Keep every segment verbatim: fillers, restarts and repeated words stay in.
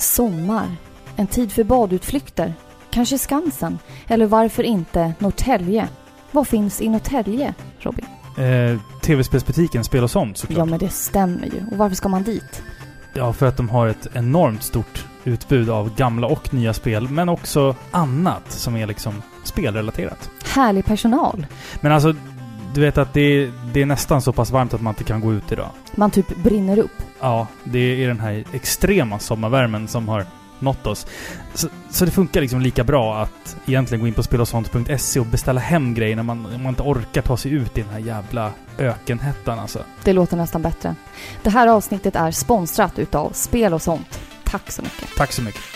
Sommar. En tid för badutflykter. Kanske Skansen. Eller varför inte Norrtälje? Vad finns i Norrtälje, Robin? Eh, tv-spelsbutiken, spel och sånt såklart. Ja, men det stämmer ju. Och varför ska man dit? Ja, för att de har ett enormt stort utbud av gamla och nya spel. Men också annat som är liksom spelrelaterat. Härlig personal. Men alltså, du vet att det, det är nästan så pass varmt att man inte kan gå ut idag. Man typ brinner upp. Ja, det är den här extrema sommarvärmen som har nått oss. Så, så det funkar liksom lika bra att egentligen gå in på spel och sånt punkt se och beställa hem grejer när man, man inte orkar ta sig ut i den här jävla ökenhettan alltså. Det låter nästan bättre. Det här avsnittet är sponsrat utav Spel och sånt. Tack så mycket. Tack så mycket.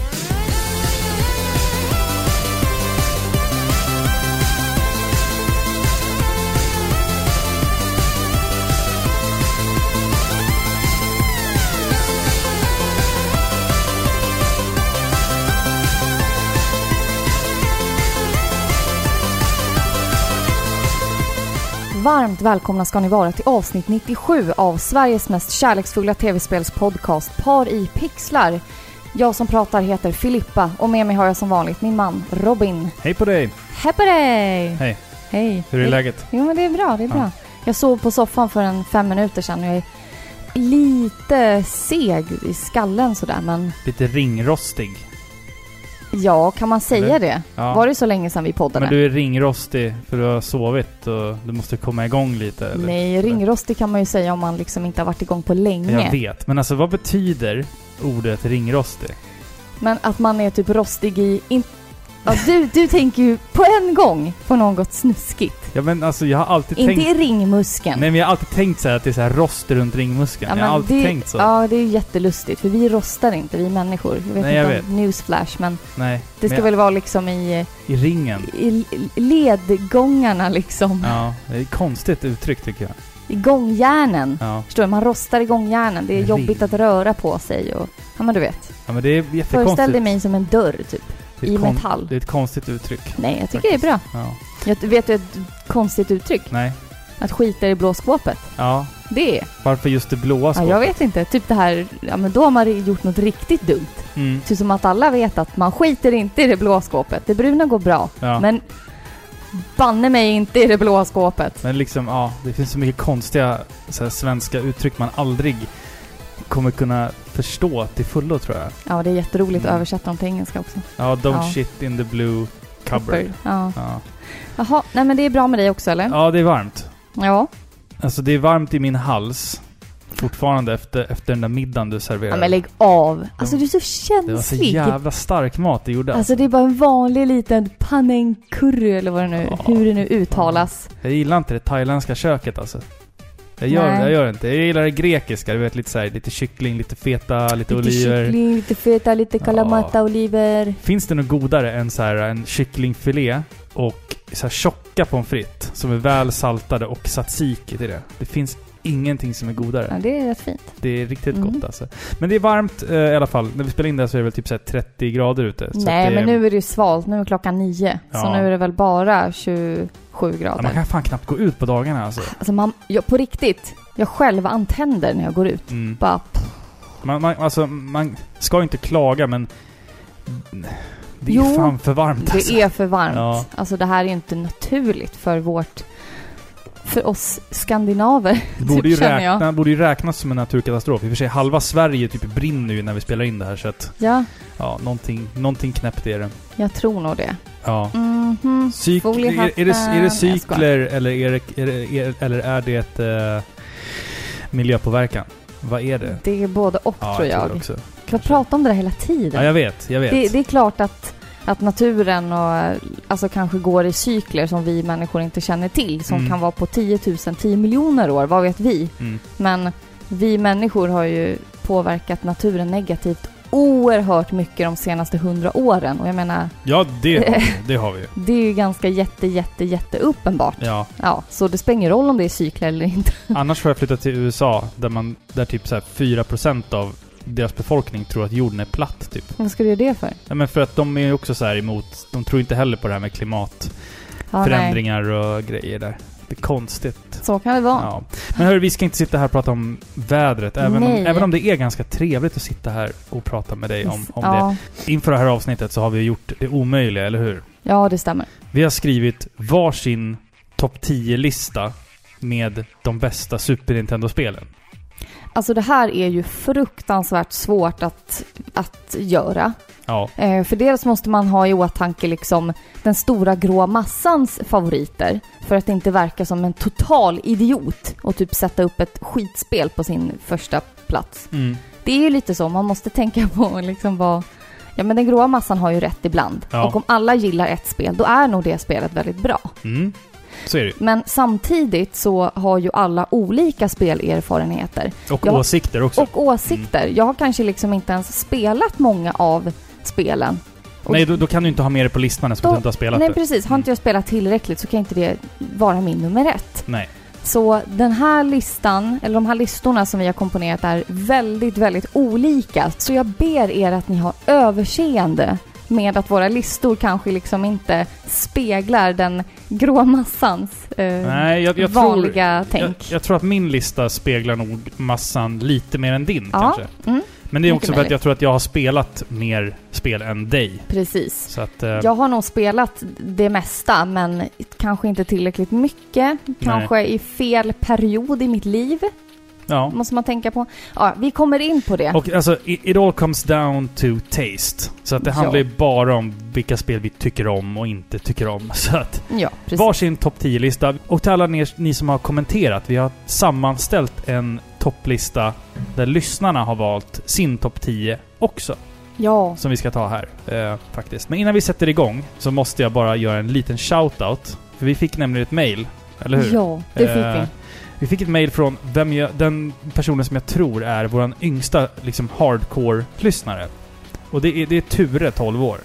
Varmt välkomna ska ni vara till avsnitt nittiosju av Sveriges mest kärleksfulla tv-spelspodcast Par i pixlar. Jag som pratar heter Filippa och med mig har jag som vanligt min man Robin. Hej på dig! Hej på dig! Hej! Hej! Hur är det läget? Jo, men det är bra, det är bra. Ja. Jag sov på soffan för en fem minuter sedan och jag är lite seg i skallen sådär, men... Lite ringrostig. Ja, kan man säga Eller? det? Ja. Var det så länge sedan vi poddade? Men du är ringrostig för du har sovit och du måste komma igång lite. Eller? Nej, ringrostig kan man ju säga om man liksom inte har varit igång på länge. Jag vet, men alltså vad betyder ordet ringrostig? Men att man är typ rostig i... In... Ja, du, du tänker ju på en gång på något snuskigt. Ja, men alltså jag har alltid inte tänkt... Inte i ringmuskeln. Nej, men jag har alltid tänkt så här att det är så här rost runt ringmuskeln. Ja, jag har alltid det, tänkt så. Ja, det är ju jättelustigt. För vi rostar inte, vi människor. Jag vet Nej, jag inte vet. om newsflash, men Nej, det ska men väl vara liksom i... I ringen. I ledgångarna liksom. Ja, det är ett konstigt uttryck tycker jag. I gångjärnen. Ja. Förstår du? Man rostar i gångjärnen. Det är Ring. jobbigt att röra på sig. Och, ja, men du vet. Ja, men det är jättekonstigt. Föreställ dig mig som en dörr, typ. Det är I kon- metall. Det är ett konstigt uttryck. Nej, jag tycker faktiskt. Det är bra. Ja. Jag vet du ett konstigt uttryck? Nej. Att skita i blå skåpet. Ja. Det är. Varför just det blåa skåpet? Ja, jag vet inte. Typ det här, ja men då har man gjort något riktigt dumt. Mm. Typ som att alla vet att man skiter inte i det blå skåpet. Det bruna går bra. Ja. Men banne mig inte i det blå skåpet. Men liksom, ja, det finns så mycket konstiga så här, svenska uttryck man aldrig kommer kunna förstå till fullo, tror jag. Ja, det är jätteroligt Mm. att översätta dem till engelska också. Ja, don't Ja. shit in the blue cupboard. Ja. Ja. Jaha, nej men det är bra med dig också, eller? Ja, det är varmt. Ja. Alltså det är varmt i min hals fortfarande efter, efter den där middagen du serverade. Ja, men lägg av. Alltså du är så känslig. Det var så jävla stark mat det gjorde. Alltså det är bara en vanlig liten panang curry eller vad det nu, Ja. hur det nu uttalas. Jag gillar inte det thailändska köket alltså. Jag gör, Nej. jag gör inte. Jag gillar det grekiska, du vet, lite så här, lite kyckling, lite feta, lite, Lite oliver. kyckling, lite feta, lite kalamata, Ja. oliver. Finns det något godare än så här en kycklingfilé och så här tjocka pommes frites som är väl saltade och tzatziki till det? Det finns ingenting som är godare. Ja, det är rätt fint. Det är riktigt Mm. gott alltså. Men det är varmt eh, i alla fall. När vi spelar in det här så är det väl typ så här trettio grader ute. Så Nej, att det men är... nu är det ju svalt. Nu är klockan nio. Så Ja. nu är det väl bara tjugosju grader. Ja, man kan fan knappt gå ut på dagarna alltså. Alltså man, jag, på riktigt, jag själv antänder när jag går ut. Mm. Bara, Man, man, alltså, man ska ju inte klaga, men det är Jo, fan för varmt alltså. det är för varmt. Ja. Alltså det här är ju inte naturligt för vårt, för oss skandinaver. Det borde, ju typ, känner jag. räkna, borde ju räknas som en naturkatastrof. I och för sig, halva Sverige typ brinner ju när vi spelar in det här, så att Ja, ja, någonting, någonting knäppt är det. jag tror nog det. Ja. Mhm. Cyk- Foliehatten. är, är, det, är det Jag cykler eller är det, är det, är, eller är det ett, eh, miljöpåverkan? Vad är det? Det är både och, Ja, tror jag. tror det också. Jag pratar om det där hela tiden. Ja, jag vet, jag vet. Det, det är klart att, att naturen och, alltså kanske går i cykler som vi människor inte känner till. Som Mm. kan vara på tio tusen, tio miljoner år, vad vet vi? Mm. Men vi människor har ju påverkat naturen negativt oerhört mycket de senaste hundra åren. Och jag menar, Ja, det har vi, det har vi ju. det är ju ganska jätte, jätte, jätte uppenbart. Ja. Ja, så det spelar ingen roll om det är cykler eller inte. Annars får jag flytta till U S A där man där typ så här fyra procent av deras befolkning tror att jorden är platt typ. Vad ska du göra det för? Ja, men för att de är ju också så här emot, de tror inte heller på det här med klimatförändringar Ja, och grejer där. Det är konstigt. Så kan det vara. Ja. Men hörru, vi ska inte sitta här och prata om vädret. Även om, även om det är ganska trevligt att sitta här och prata med dig om, om ja. det. Inför det här avsnittet så har vi gjort det omöjliga, eller hur? Ja, det stämmer. Vi har skrivit varsin topp tio-lista med de bästa Super Nintendo-spelen. Alltså det här är ju fruktansvärt svårt att, att göra. Ja. Eh, för dels måste man ha i åtanke liksom den stora grå massans favoriter. För att inte verka som en total idiot och typ sätta upp ett skitspel på sin första plats. Mm. Det är ju lite så, man måste tänka på liksom vad... Ja, men den gråa massan har ju rätt ibland. Ja. Och om alla gillar ett spel, då är nog det spelet väldigt bra. Mm. Så är det. Men samtidigt så har ju alla olika spelerfarenheter. Och jag, åsikter också. Och åsikter. Mm. Jag har kanske liksom inte ens spelat många av spelen. Och nej, då, då kan du inte ha med det på listan eftersom du inte har spelat nej, det. Nej, precis. Har inte jag spelat tillräckligt så kan inte det vara min nummer ett. Nej. Så den här listan, eller de här listorna som vi har komponerat är väldigt, väldigt olika. Så jag ber er att ni har överseende med att våra listor kanske liksom inte speglar den grå massans eh, Nej, jag, jag vanliga tror, tänk. Jag, jag tror att min lista speglar nog massan lite mer än din, ja. kanske. Mm. Men det är Mycket också för möjligt. att jag tror att jag har spelat mer spel än dig. Precis. Så att, eh, jag har nog spelat det mesta, men kanske inte tillräckligt mycket. Kanske Nej. i fel period i mitt liv. Ja. Måste man tänka på. Ja, vi kommer in på det. Och alltså, it, it all comes down to taste. Så att det handlar ju ja. bara om vilka spel vi tycker om och inte tycker om. Så att ja, varsin topp tio-lista. Och till alla ni, ni som har kommenterat, vi har sammanställt en topplista där lyssnarna har valt sin topp tio också. Ja. Som vi ska ta här, eh, faktiskt. Men innan vi sätter igång så måste jag bara göra en liten shoutout. För vi fick nämligen ett mail, eller hur? Ja, det fick eh, vi. Vi fick ett mail från vem jag, den personen som jag tror är vår yngsta liksom hardcore-lyssnare. Och det är, det är Ture, tolv år.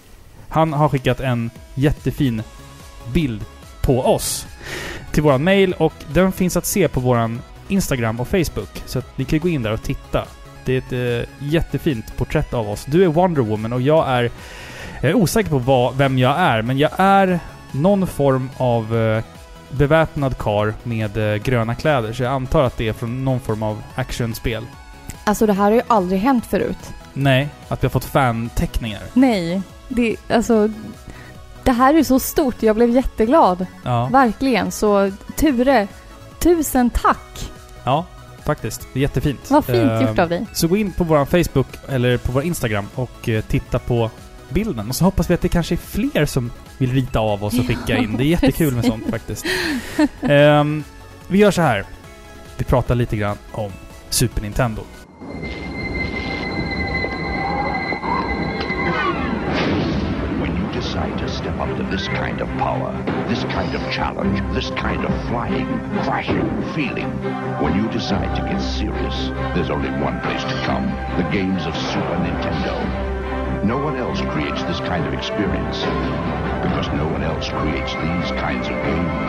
Han har skickat en jättefin bild på oss till våran mail, och den finns att se på våran Instagram och Facebook. Så att ni kan gå in där och titta. Det är ett eh, jättefint porträtt av oss. Du är Wonder Woman och jag är, jag är osäker på vad, vem jag är, men jag är någon form av eh, beväpnad kar med eh, gröna kläder. Så jag antar att det är från någon form av actionspel. Alltså det här har ju aldrig hänt förut. Nej, att vi har fått fanteckningar. Nej, det, alltså det här är så stort. Jag blev jätteglad. Ja. Verkligen. Så Ture, tusen tack. Ja, faktiskt. Det är jättefint. Vad fint uh, gjort av dig. Så gå in på vår Facebook eller på vår Instagram och uh, titta på bilden. Och så hoppas vi att det kanske är fler som vill rita av oss och skicka in. Det är jättekul med sånt faktiskt. Um, vi gör så här. Vi pratar lite grann om Super Nintendo. Decide to step up to this kind of power, this kind of challenge, this kind of flying, crashing, feeling. When you decide to get serious, there's only one place to come. The games of Super Nintendo. No one else creates this kind of experience, because no one else creates these kinds of games.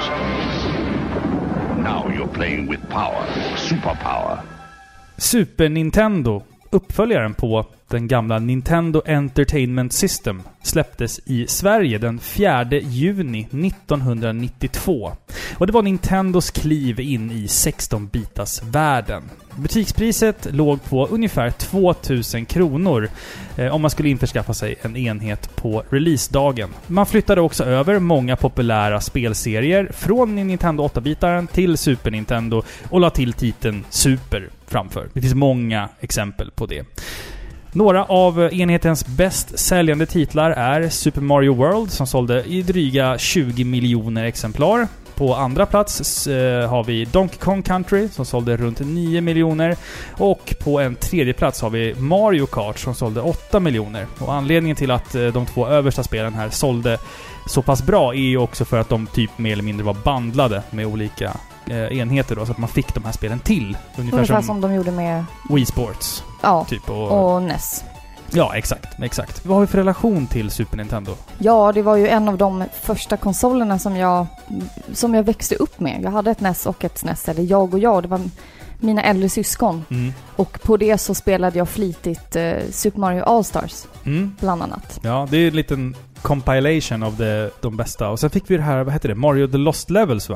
Now you're playing with power, superpower. Super Nintendo, uppföljaren på den gamla Nintendo Entertainment System, släpptes i Sverige den fjärde juni nittonhundranittiotvå. Och det var Nintendos kliv in i sexton-bitars världen. Butikspriset låg på ungefär tvåtusen kronor eh, om man skulle införskaffa sig en enhet på releasedagen. Man flyttade också över många populära spelserier från Nintendo åtta-bitaren till Super Nintendo och la till titeln Super framför. Det finns många exempel på det. Några av enhetens bäst säljande titlar är Super Mario World som sålde i dryga tjugo miljoner exemplar. På andra plats eh, har vi Donkey Kong Country som sålde runt nio miljoner. Och på en tredje plats har vi Mario Kart som sålde åtta miljoner. Och anledningen till att eh, de två översta spelen här sålde så pass bra är ju också för att de typ mer eller mindre var bandlade med olika eh, enheter då, så att man fick de här spelen till. Ungefär, Ungefär som, som de gjorde med Wii Sports. Ja, typ, och, och N E S. Ja, exakt, exakt. Vad har vi för relation till Super Nintendo? Ja, det var ju en av de första konsolerna som jag som jag växte upp med. Jag hade ett N E S och ett S N E S, eller jag och jag, det var mina äldre syskon. Mm. Och på det så spelade jag flitigt eh, Super Mario All-Stars, mm. bland annat. Ja, det är en liten compilation av det, de bästa. Och sen fick vi det här, vad heter det? Mario The Lost Levels, va?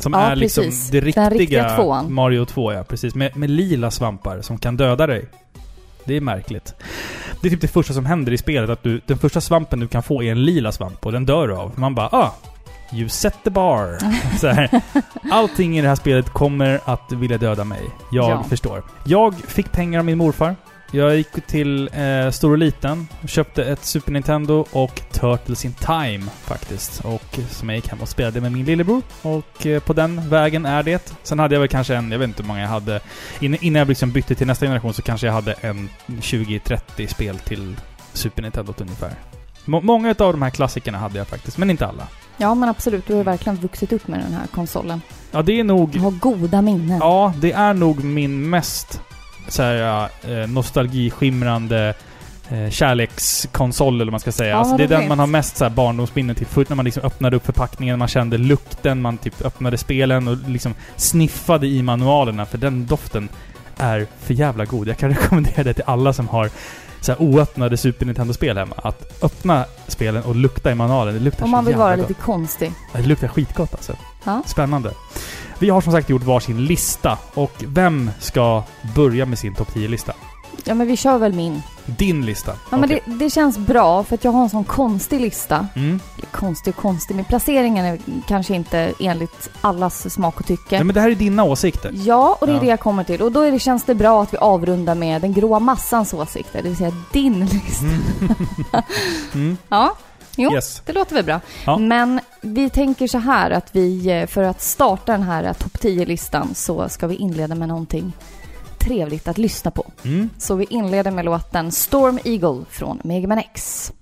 Som ja, är liksom precis. det riktiga, riktiga Mario två, ja, precis. Med, med lila svampar som kan döda dig. Det är märkligt. Det är typ det första som händer i spelet, att du, den första svampen du kan få är en lila svamp och den dör du av. Man bara, ah, you set the bar. Så här, allting i det här spelet kommer att vilja döda mig. Jag ja. förstår. Jag fick pengar av min morfar. Jag gick till eh, Stor och Liten och köpte ett Super Nintendo och Turtles in Time faktiskt. Och som jag gick hem och spelade med min lillebror. Och eh, på den vägen är det. Sen hade jag väl kanske en, jag vet inte hur många jag hade. In, innan jag liksom bytte till nästa generation så kanske jag hade en tjugo trettio spel till Super Nintendo ungefär. Må, många av de här klassikerna hade jag faktiskt, men inte alla. Ja, men absolut. Du har verkligen vuxit upp med den här konsolen. Ja, det är nog... Du har goda minnen. Ja, det är nog min mest... så här, eh, nostalgiskimrande eh, kärlekskonsol eller vad man ska säga. Ja, alltså, det är den vet. man har mest så här, barndomsminnen till. Förut när man liksom öppnade upp förpackningen, man kände lukten, man typ öppnade spelen och liksom sniffade i manualerna, för den doften är för jävla god. Jag kan rekommendera det till alla som har så här, oöppnade Super Nintendo-spel hemma. Att öppna spelen och lukta i manualen. Det luktar om man så vill jävla vara gott. lite konstig. Ja, det luktar skitgott alltså. Ja. Spännande. Vi har som sagt gjort varsin lista. Och vem ska börja med sin topp tio-lista? Ja, men vi kör väl min. Din lista? Ja, men okay. det, det känns bra för att jag har en sån konstig lista. Mm. Konstig och konstig, men placeringen är kanske inte enligt allas smak och tycke. Ja, men det här är dina åsikter. Ja, och det är ja. det jag kommer till. Och då är det, känns det bra att vi avrundar med den gråa massans åsikter. Det vill säga din lista. Mm. mm. Ja, jo, yes. det låter väl bra. Ja. Men vi tänker så här att vi, för att starta den här topp tio-listan så ska vi inleda med någonting trevligt att lyssna på. Mm. Så vi inleder med låten Storm Eagle från Mega Man X.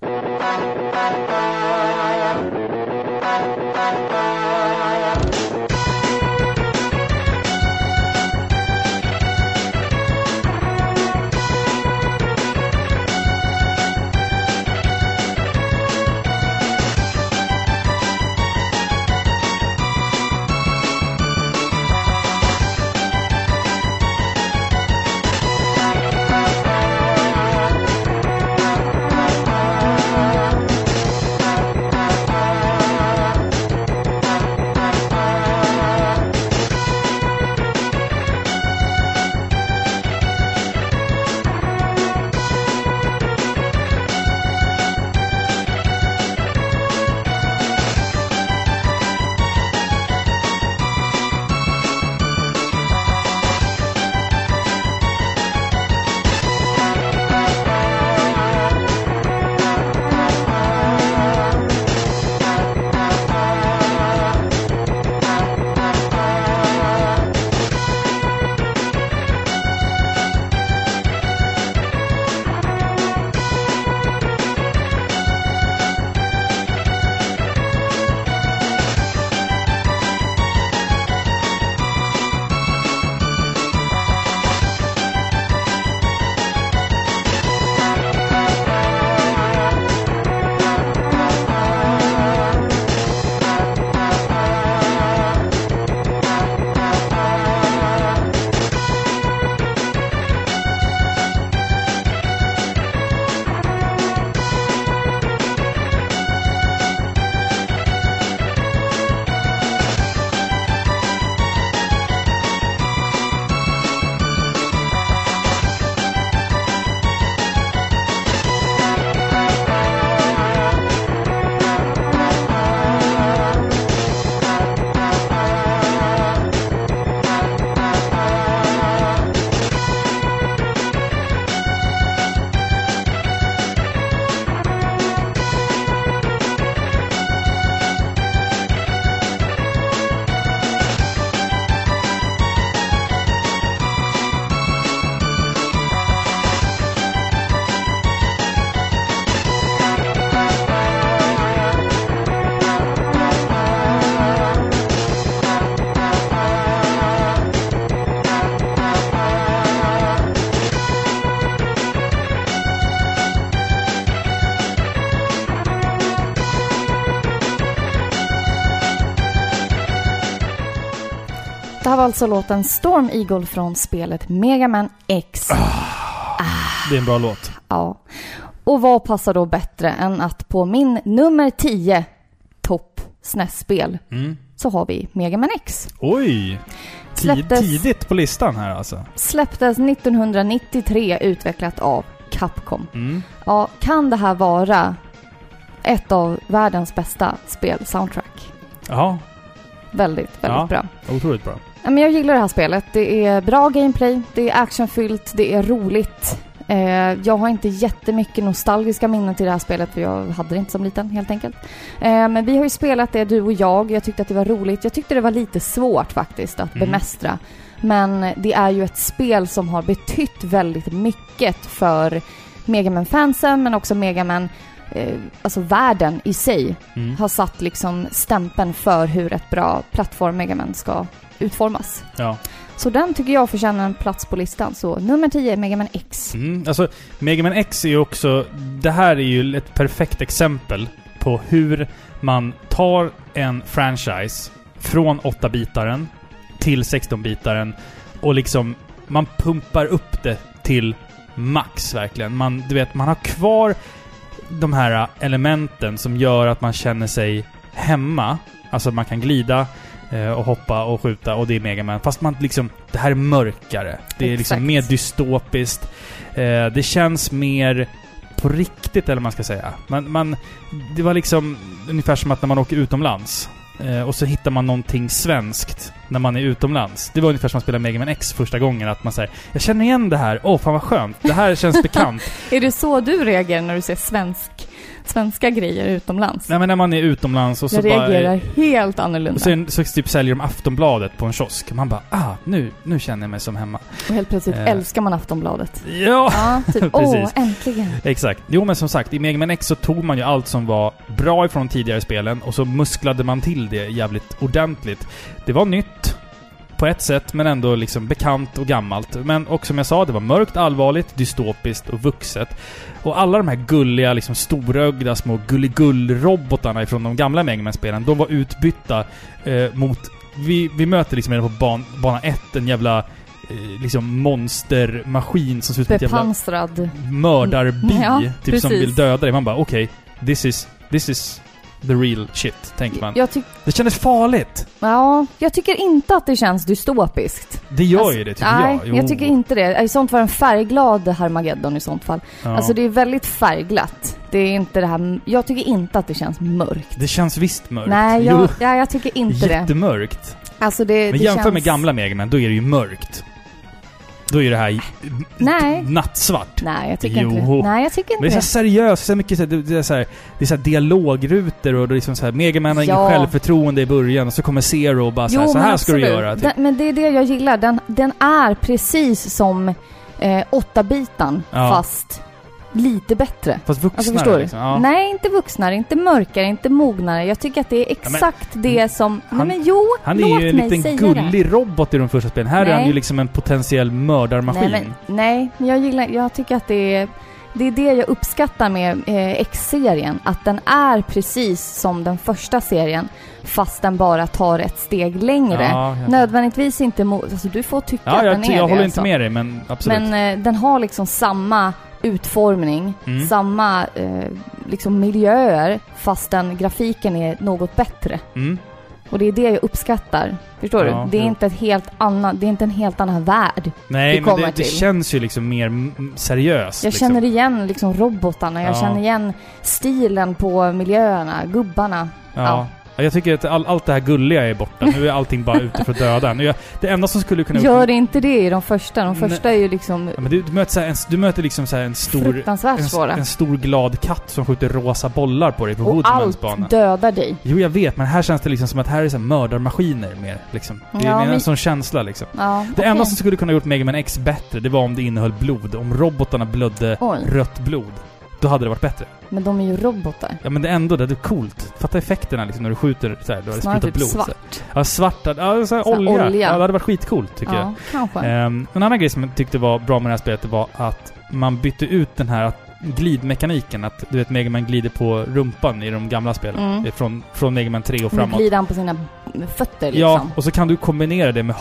Det här var alltså låten Storm Eagle från spelet Mega Man X. Ah, ah. Det är en bra låt. Ja. Och vad passar då bättre än att på min nummer tio topp S N E S-spel mm. så har vi Mega Man X. Oj! Släpptes, tidigt på listan här alltså. Släpptes nittonhundranittiotre, utvecklat av Capcom. Mm. Ja, kan det här vara ett av världens bästa spel-soundtrack? Ja. Väldigt, väldigt ja, bra. Otroligt bra. Ja, men jag gillar det här spelet. Det är bra gameplay, det är actionfyllt, det är roligt. Eh, jag har inte jättemycket nostalgiska minnen till det här spelet, för jag hade det inte som liten, helt enkelt. Eh, men vi har ju spelat det, du och jag. Jag tyckte att det var roligt. Jag tyckte det var lite svårt faktiskt att mm. bemästra. Men det är ju ett spel som har betytt väldigt mycket för Mega Man-fansen, men också Mega Man, eh, alltså världen i sig, mm. har satt liksom stämpeln för hur ett bra plattform Mega Man ska utformas. Ja. Så den tycker jag förtjänar en plats på listan. Så nummer tio, Mega Man X. Mm, alltså, Mega Man X är ju också... Det här är ju ett perfekt exempel på hur man tar en franchise från åtta-bitaren till sexton-bitaren och liksom man pumpar upp det till max verkligen. Man, du vet, man har kvar de här elementen som gör att man känner sig hemma. Alltså man kan glida och hoppa och skjuta, och det är Mega Man. Fast man liksom, det här är mörkare. Det är Exakt. liksom mer dystopiskt. Eh, det känns mer på riktigt, eller man ska säga. Man, man, det var liksom ungefär som att när man åker utomlands eh, och så hittar man någonting svenskt när man är utomlands. Det var ungefär som att spela Mega Man X första gången, att man säger, jag känner igen det här. Åh, oh, fan vad skönt. Det här känns bekant. Är det så du reagerar när du ser svensk svenska grejer utomlands? Nej, men när man är utomlands och så jag reagerar bara, helt annorlunda. Och så, så typ säljer de Aftonbladet på en kiosk. Man bara, ah, nu, nu känner jag mig som hemma. Och helt plötsligt eh. älskar man Aftonbladet. Ja, ja typ, åh, äntligen. Exakt. Jo, men som sagt, i Mega Man X så tog man ju allt som var bra ifrån tidigare spelen och så musklade man till det jävligt ordentligt. Det var nytt på ett sätt, men ändå liksom bekant och gammalt. Men också, som jag sa, det var mörkt, allvarligt, dystopiskt och vuxet. Och alla de här gulliga, liksom storögda små gulligull-robotarna ifrån de gamla Mega Man-spelen, de var utbytta eh, mot... Vi, vi möter liksom redan på ban, bana ett en jävla eh, liksom monstermaskin som ser ut som ett jävla bepansrad mördarbi, ja, typ precis. som vill döda dig. Man bara, okej, okay, this is this is the real shit, tänker man. Jag tyck- det kändes farligt. Ja, jag tycker inte att det känns dystopiskt. Det gör alltså, ju det, tycker nej, jag. Jo. jag tycker inte det. I sånt var en färgglad Harmageddon i sånt fall. Ja. Alltså det är väldigt färgglatt. Det är inte det här... Jag tycker inte att det känns mörkt. Det känns visst mörkt. Nej, jag, ja, jag tycker inte det. Jättemörkt. Alltså det, Men det jämför känns... med gamla Mega Man, då är det ju mörkt. Då är det här Nej. nattsvart. Nej, jag tycker jo. inte det. Nej, jag tycker inte Men det är det. så seriöst, så mycket så här, det är så här, det är så här dialogrutor och det är liksom så här, Mega Man har ja. ingen självförtroende i början och så kommer Zero och bara så här, jo, så här ska absolut. du göra. Typ. Den, men det är det jag gillar. Den, den är precis som eh, åtta-bitan, Ja. fast lite bättre. Fast vuxnare Alltså förstår du? liksom. Ja. Nej, inte vuxnare, inte mörkare, inte mognare. Jag tycker att det är exakt ja, men, det som... Han, nej men jo, han låt är ju en mig liten säga gullig det. robot i de första spelen. Här nej. är han ju liksom en potentiell mördarmaskin. Nej, men, nej, men jag gillar... Jag tycker att det är... Det är det jag uppskattar med eh, X-serien. Att den är precis som den första serien, fast den bara tar ett steg längre. Ja, ja. Nödvändigtvis inte... Mo- alltså du får tycka Ja, att jag, den är jag det. håller alltså. inte med dig, men absolut. Men eh, den har liksom samma utformning, Mm. samma eh, liksom miljöer, fastän grafiken är något bättre. Mm. Och det är det jag uppskattar. Förstår Ja, du? Det är jo. inte ett helt annat, det är inte en helt annan värld. Nej, vi men kommer det, det till. känns ju liksom mer m- seriöst. Jag liksom. känner igen liksom robotarna, jag Ja. känner igen stilen på miljöerna, gubbarna. Ja. Ja. Ja, jag tycker att all, allt det här gulliga är borta. Nu är allting bara ute för att döda. Nu är, det enda som skulle kunna... Gör det inte det i de första? De Nej. första är ju liksom Ja, men du, du, möter så här en, du möter liksom så här en stor... fruktansvärt En, svåra. en stor glad katt som skjuter rosa bollar på dig på Och Woodmans allt bana. dödar dig. Jo, jag vet, men här känns det liksom som att här är så här mördarmaskiner mer, liksom. Det är Ja, en men- sån känsla, liksom. Ja, Det okej. enda som skulle kunna gjort Mega Man X bättre, det var om det innehöll blod. Om robotarna blödde Oj. rött blod, då hade det varit bättre. Men de är ju robotar. Ja, men det är ändå det, det är coolt. Fatta effekterna liksom när du skjuter så här, då har det Snarare sprutat typ blod. Så här. svart. Ja, svart. Ja, så här Så här olja. olja. Ja, det hade varit skitcoolt, tycker jag. Ja, kanske. Um, en annan grej som jag tyckte var bra med det här spelet var att man bytte ut den här glidmekaniken. Att du vet, Mega Man glider på rumpan i de gamla spelen. Mm. Från, från Mega Man tre och Nu framåt. glider han på sina fötter liksom. Ja, och så kan du kombinera det med hopp.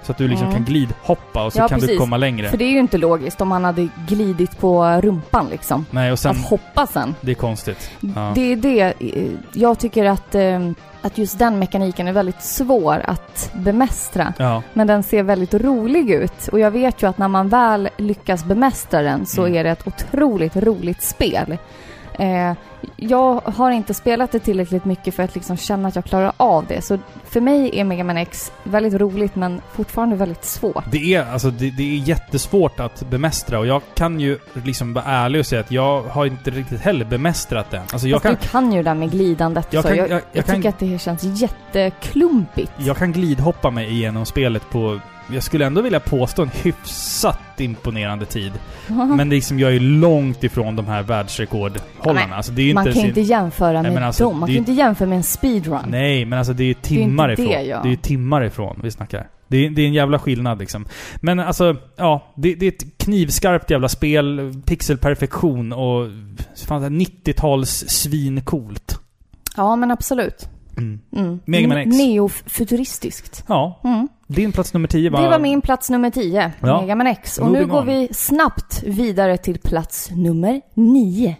Så att du liksom Mm. kan glidhoppa och så Ja, kan precis. du komma längre. För det är ju inte logiskt om man hade glidit på rumpan liksom. Nej, och sen... Att hoppa sen. Det är konstigt. Ja. Det är det. eh, Jag tycker att, eh, att just den mekaniken är väldigt svår att bemästra. Ja. Men den ser väldigt rolig ut. Och jag vet ju att när man väl lyckas bemästra den så Mm. är det ett otroligt roligt spel. Eh, jag har inte spelat det tillräckligt mycket för att liksom känna att jag klarar av det. Så för mig är Mega Man X väldigt roligt men fortfarande väldigt svårt. Det är, alltså, det, det är jättesvårt att bemästra och jag kan ju liksom vara ärlig och säga att jag har inte riktigt heller bemästrat den. Alltså jag Fast kan, du kan ju det där med glidandet. Jag så kan- jag, jag- jag, jag kan- tycker att det känns jätteklumpigt. jag kan glidhoppa mig igenom spelet på, jag skulle ändå vilja påstå en hyfsat imponerande tid. Men det är liksom, jag är ju långt ifrån de här världsrekordhållarna. Men Alltså det är ju man inte kan ju ens inte jämföra Nej, med men alltså, dem. Man det kan är- ju inte jämföra med en speedrun. Nej, men alltså det är ju Det är ju timmar inte det, ifrån. ja. Det är ju timmar ifrån vi snackar. Det är, det är en jävla skillnad liksom. Men alltså, ja, det, det är ett knivskarpt jävla spel, pixelperfektion och fan, nittio-tals svincoolt. Ja, men absolut. Mm. Mm. Mega Man X. Neofuturistiskt. Ja, Mm. din plats nummer tio var... Det var min plats nummer tio, Ja. Mega Man X. Och Moving nu går on. vi snabbt vidare till plats nummer nio.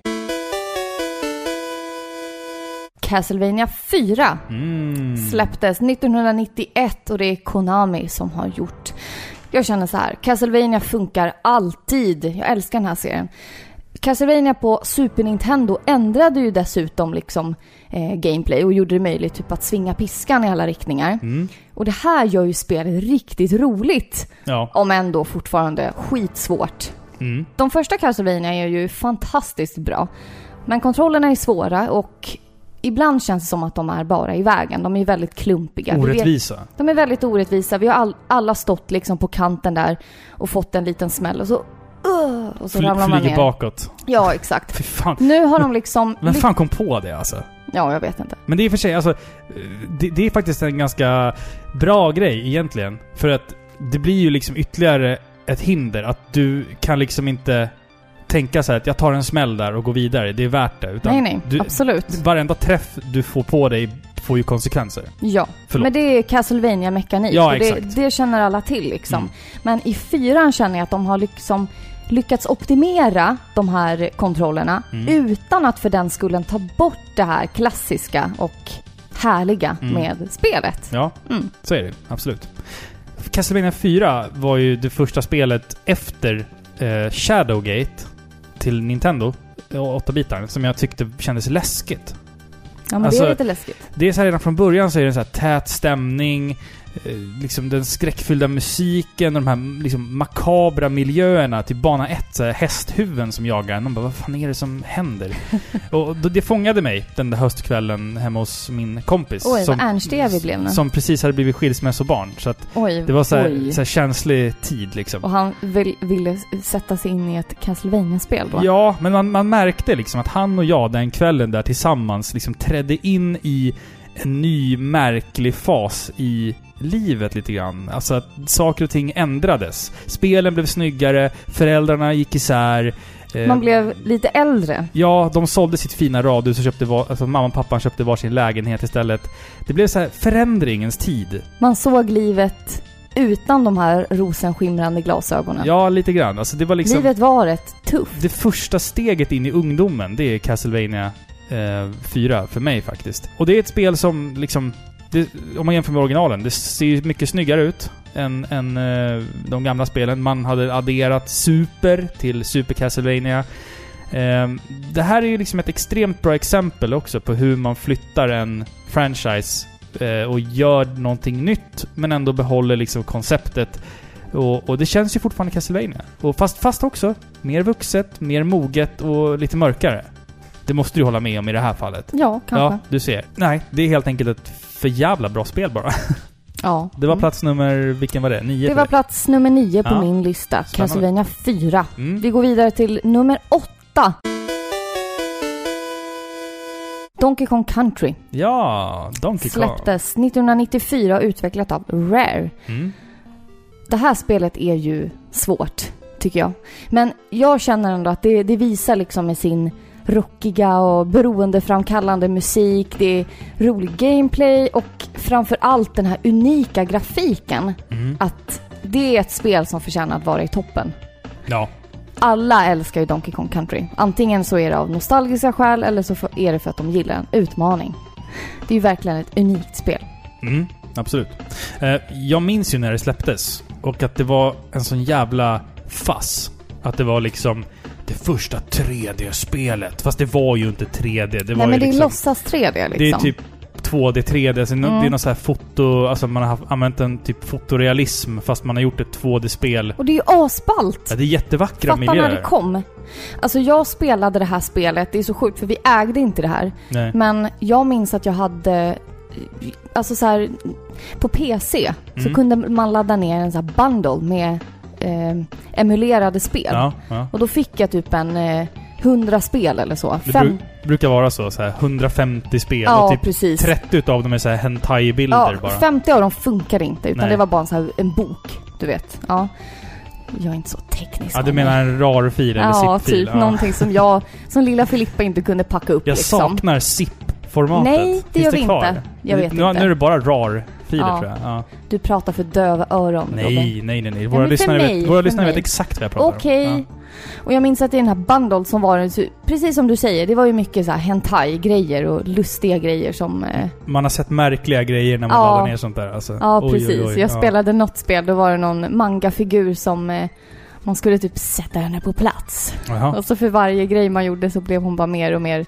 Castlevania fyra Mm. släpptes nittonhundranittioett och det är Konami som har gjort. Jag känner så här, Castlevania funkar alltid. Jag älskar den här serien. Castlevania på Super Nintendo ändrade ju dessutom liksom eh, gameplay och gjorde det möjligt typ att svinga piskan i alla riktningar. Mm. Och det här gör ju spelet riktigt roligt. Ja. Om ändå fortfarande skitsvårt. Mm. De första Castlevania är ju fantastiskt bra. Men kontrollerna är svåra och ibland känns det som att de är bara i vägen. De är väldigt klumpiga. Vi vet- Orättvisa. De är väldigt orättvisa. Vi har all, alla stått liksom på kanten där och fått en liten smäll och så, uh, och så Fly, ramlar man flyger ner. bakåt. Ja, exakt. Fy fan. Nu har de liksom... Vem ly- fan kom på det alltså? Ja, jag vet inte. Men det är för sig, alltså, det, det är faktiskt en ganska bra grej egentligen. För att det blir ju liksom ytterligare ett hinder. Att du kan liksom inte tänka så här att jag tar en smäll där och går vidare. Det är värt det. Utan Nej, nej. du, Absolut. varenda träff du får på dig får ju konsekvenser. Ja. Förlåt. Men det är Castlevania-mekanik. Ja, och det, exakt. det känner alla till liksom. Mm. Men i fyran känner jag att de har liksom lyckats optimera de här kontrollerna Mm. utan att för den skullen ta bort det här klassiska och härliga Mm. med spelet. Ja, Mm. så är det. Absolut. Castlevania fyra var ju det första spelet efter eh, Shadowgate till Nintendo, åtta bitar, som jag tyckte kändes läskigt. Ja, men Alltså, det är lite läskigt. Det är så här, redan från början så är det en så här tät stämning, eh, liksom den skräckfyllda musiken, de här liksom makabra miljöerna till bana ett, så här, hästhuven som jagar. Man bara, vad fan är det som händer? Och då, det fångade mig den där höstkvällen hemma hos min kompis. Oj, som, vad ernstiga vi blev nu. som precis hade blivit skilsmässobarn. Så att Oj, det var så här, oj. så här känslig tid liksom. Och han vill, ville sätta sig in i ett Castlevania-spel då? Ja, men man, man märkte liksom att han och jag den kvällen där tillsammans liksom trädde in i en ny märklig fas i livet lite grann. Alltså att saker och ting ändrades. Spelen blev snyggare, föräldrarna gick isär. eh, Man blev lite äldre. Ja, de sålde sitt fina radhus och köpte var, alltså mamma och pappan köpte var sin lägenhet istället. Det blev så här förändringens tid. Man såg livet utan de här rosenskimrande glasögonen. Ja, lite grann. Alltså det var liksom... Livet var rätt tufft. Det första steget in i ungdomen, det är Castlevania eh, fyra för mig faktiskt. Och det är ett spel som liksom, det, om man jämför med originalen, det ser ju mycket snyggare ut än, än eh, de gamla spelen. Man hade adderat Super till Super Castlevania. Eh, det här är ju liksom ett extremt bra exempel också på hur man flyttar en franchise eh, och gör någonting nytt, men ändå behåller liksom konceptet. Och, och det känns ju fortfarande Castlevania. Och fast, fast också mer vuxet, mer moget och lite mörkare. Det måste du hålla med om i det här fallet. Ja, kanske. Ja, du ser. Nej, det är helt enkelt ett för jävla bra spel bara. Ja. Det var Mm. plats nummer, vilken var det? Nio? Det var plats nummer nio på Ja. min lista. Spännande. Castlevania fyra. Mm. Vi går vidare till nummer åtta. Donkey Kong Country Ja, Donkey Kong. släpptes nittonhundranittiofyra och utvecklat av Rare. Mm. Det här spelet är ju svårt, tycker jag. Men jag känner ändå att det, det visar liksom med sin rockiga och beroendeframkallande musik. Det är rolig gameplay och framförallt den här unika grafiken. Mm. Att det är ett spel som förtjänar att vara i toppen. Ja. Alla älskar ju Donkey Kong Country. Antingen så är det av nostalgiska skäl eller så är det för att de gillar en utmaning. Det är ju verkligen ett unikt spel. Mm, absolut. Eh, jag minns ju när det släpptes och att det var en sån jävla fass. Att det var liksom det första tre D-spelet. Fast det var ju inte tre D. Det Nej, var men ju det liksom, är låtsas tre D liksom. Det är typ två D, tre D. Alltså mm. Det är någon så här foto... Alltså man har haft, använt en typ fotorealism fast man har gjort ett två D-spel. Och det är ju asballt. Ja, det är jättevackra Fattar miljöer. när det kom. Alltså jag spelade det här spelet. Det är så sjukt för vi ägde inte det här. Nej. Men jag minns att jag hade... Alltså så här... På P C mm. så kunde man ladda ner en så här bundle med eh, emulerade spel. Ja, ja. Och då fick jag typ en... Eh, hundra spel eller så. Det Fem... bru- brukar vara så, så här hundrafemtio spel ja, och typ precis. trettio utav dem är så här hentai-bilder ja, bara. femtio av dem funkar inte utan Nej. det var bara en, så här, en bok, du vet. Ja. Jag är inte så teknisk. Ja, du menar en rar-fil eller ja, zip-fil? Typ, ja, någonting som jag, som lilla Filippa inte kunde packa upp. Jag liksom. saknar zip-formatet. Nej, det Finns gör vi kvar? inte. Jag vet nu, inte. Nu är det bara rar-filer ja. tror jag. Ja. Du pratar för döva öron. Nej, Robin. nej, nej, nej. Ja, Våra lyssnare, mig, vet, våra lyssnare mig. vet exakt vad jag pratar Okej. om. Ja. Och jag minns att det är den här bundle som var, precis som du säger, det var ju mycket så här hentai-grejer och lustiga grejer som... Eh... Man har sett märkliga grejer när man ja. laddar ner sånt där. Alltså. Ja, oj, precis. oj, oj. Jag ja. spelade något spel, då var det någon manga-figur som... Eh, man skulle typ sätta henne på plats. Jaha. Och så för varje grej man gjorde så blev hon bara mer och mer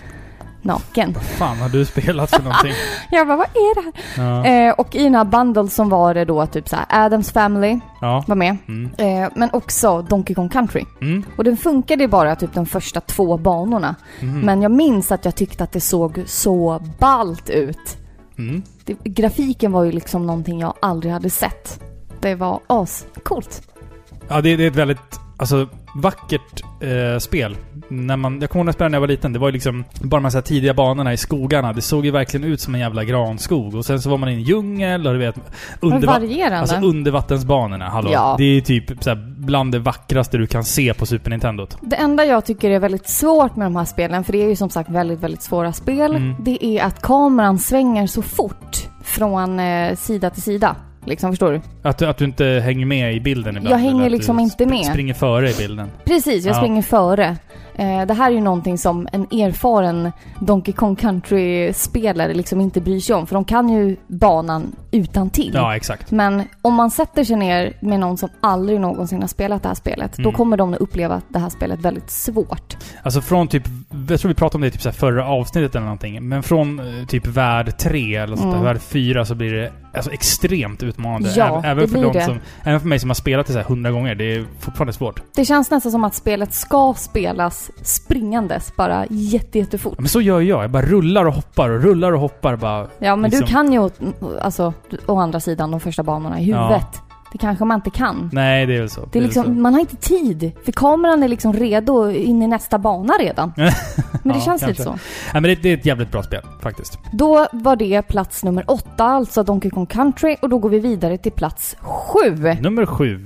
naken. Vad fan har du spelat för någonting? Jag bara, vad är det här? Ja. Eh, och i den här bundle som var det då typ så här Adams Family Ja. var med. Mm. Eh, men också Donkey Kong Country. Mm. Och den funkade bara typ de första två banorna. Mm. Men jag minns att jag tyckte att det såg så ballt ut. Mm. Det, grafiken var ju liksom någonting jag aldrig hade sett. Det var ascoolt. Ja, det, det är ett väldigt alltså, vackert eh, spel. När man, jag kommer ihåg när jag spelade när jag var liten. Det var ju liksom bara de här tidiga banorna i skogarna. Det såg ju verkligen ut som en jävla granskog. Och sen så var man i en djungel och du vet... Underva- varierande. Alltså undervattensbanorna, hallå. Ja. Det är typ så här, bland det vackraste du kan se på Super Nintendo. Det enda jag tycker är väldigt svårt med de här spelen, för det är ju som sagt väldigt, väldigt svåra spel, Mm. det är att kameran svänger så fort från eh, sida till sida. Liksom, förstår du? Att, du- att du inte hänger med i bilden ibland. Jag hänger eller att liksom du inte sp- med. springer före i bilden. Precis, jag Ja. springer före. Eh, det här är ju någonting som en erfaren Donkey Kong Country-spelare liksom inte bryr sig om. För de kan ju banan utan till. Ja, exakt. Men om man sätter sig ner med någon som aldrig någonsin har spelat det här spelet, Mm. då kommer de att uppleva det här spelet väldigt svårt. Alltså från typ, jag tror vi pratade om det i typ så här förra avsnittet eller någonting, men från eh, typ värld tre eller sånt där, Mm. värld fyra så blir det alltså extremt utmanande. Ja, även, även det för blir de det. som, även för mig som har spelat det så här hundra gånger, det är fortfarande svårt. Det känns nästan som att spelet ska spelas springandes, bara jätte, jättefort. Men så gör jag, jag bara rullar och hoppar och rullar och hoppar bara. Ja, men liksom. du kan ju å- alltså, å andra sidan de första banorna i huvudet. Det kanske man inte kan. Nej, det är väl så. Det är väl liksom, så. man har inte tid. För kameran är liksom redo in i nästa bana redan. Men det Ja, känns lite kanske. så. Nej, men det, det är ett jävligt bra spel, faktiskt. Då var det plats nummer åtta, alltså Donkey Kong Country. Och då går vi vidare till plats sju. Nummer sju.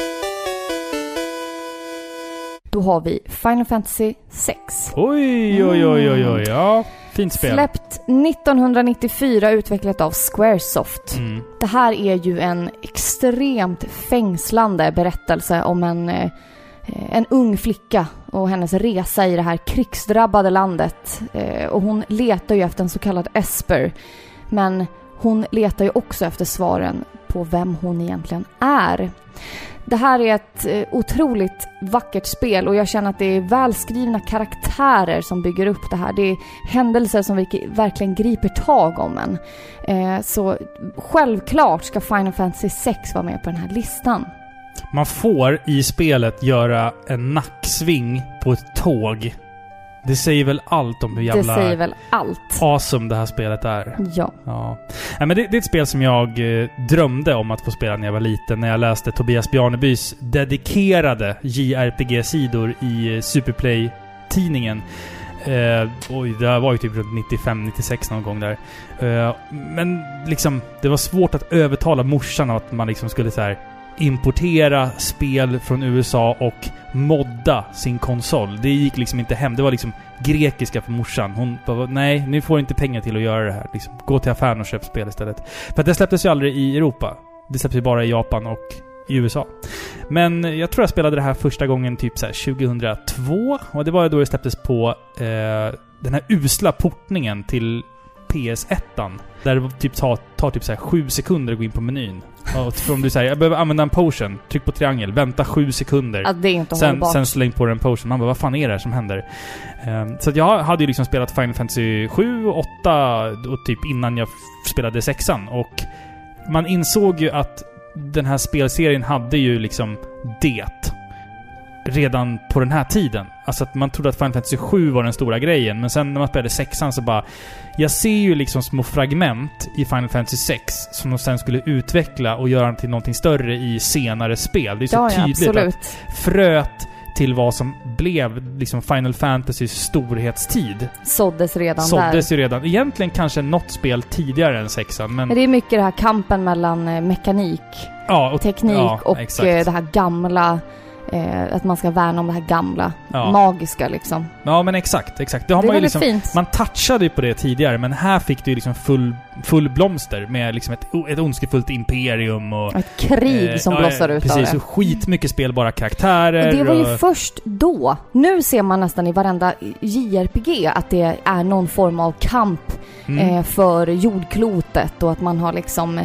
Då har vi Final Fantasy sex. Oj, oj, oj, oj, oj. Ja, fint spel. Släppt nittonhundranittiofyra, utvecklat av Squaresoft. Mm. Det här är ju en extremt fängslande berättelse om en, eh, en ung flicka och hennes resa i det här krigsdrabbade landet. Eh, och hon letar ju efter en så kallad Esper. Men hon letar ju också efter svaren på vem hon egentligen är. Det här är ett eh, otroligt vackert spel och jag känner att det är välskrivna karaktärer som bygger upp det här. Det är händelser som vilk- verkligen griper tag om en. Eh, så självklart ska Final Fantasy sex vara med på den här listan. Man får i spelet göra en nacksving på ett tåg. Det säger väl allt om hur jävla Det säger väl allt. awesome det här spelet är. Ja. Ja. Nej, men det, det är ett spel som jag eh, drömde om att få spela när jag var liten. När jag läste Tobias Bjarnebys dedikerade J R P G-sidor i eh, Superplay-tidningen. Eh, oj, det var ju typ runt nittiofem nittiosex någon gång där. Eh, men liksom, det var svårt att övertala morsan att man liksom skulle så här importera spel från U S A och modda sin konsol. Det gick liksom inte hem. Det var liksom grekiska för morsan. Hon bara, nej, nu får inte pengar till att göra det här. Liksom, gå till affären och köp spel istället. För att det släpptes ju aldrig i Europa. Det släpptes ju bara i Japan och i U S A. Men jag tror jag spelade det här första gången typ så här tjugohundratvå. Och det var då det släpptes på eh, den här usla portningen till P S ett. Där det typ tar, tar typ så här sju sekunder att gå in på menyn. Och om du säger, jag behöver använda en potion. Tryck på triangel, vänta sju sekunder. Att det är inte sen, hållbart. sen släng på en potion. Man bara, vad fan är det här som händer? Um, så att jag hade ju liksom spelat Final Fantasy sju och åtta och typ innan jag f- spelade sexan. Och man insåg ju att den här spelserien hade ju liksom det redan på den här tiden. Alltså att man trodde att Final Fantasy sju var den stora grejen. Men sen när man spelade sexan så bara... Jag ser ju liksom små fragment i Final Fantasy sex som de sen skulle utveckla och göra till någonting större i senare spel. Det är så ja, ja, tydligt absolut. att fröet till vad som blev liksom Final Fantasys storhetstid Såddes redan såddes där. ju redan. Egentligen kanske något spel tidigare än sexan. Men, men det är mycket det här kampen mellan eh, mekanik, ja, och, teknik ja, och exakt. eh, det här gamla... Eh, att man ska värna om det här gamla, Ja. magiska liksom. Ja, men exakt, exakt. Det har Det är man ju väldigt liksom, fint. man touchade ju på det tidigare, men här fick du ju liksom full, full blomster med liksom ett, ett ondskefullt imperium och... Ett krig eh, som ja, blossar ut precis, av det. och skitmycket spelbara karaktärer. Och det var ju och, först då. Nu ser man nästan i varenda J R P G att det är någon form av kamp mm, eh, för jordklotet och att man har liksom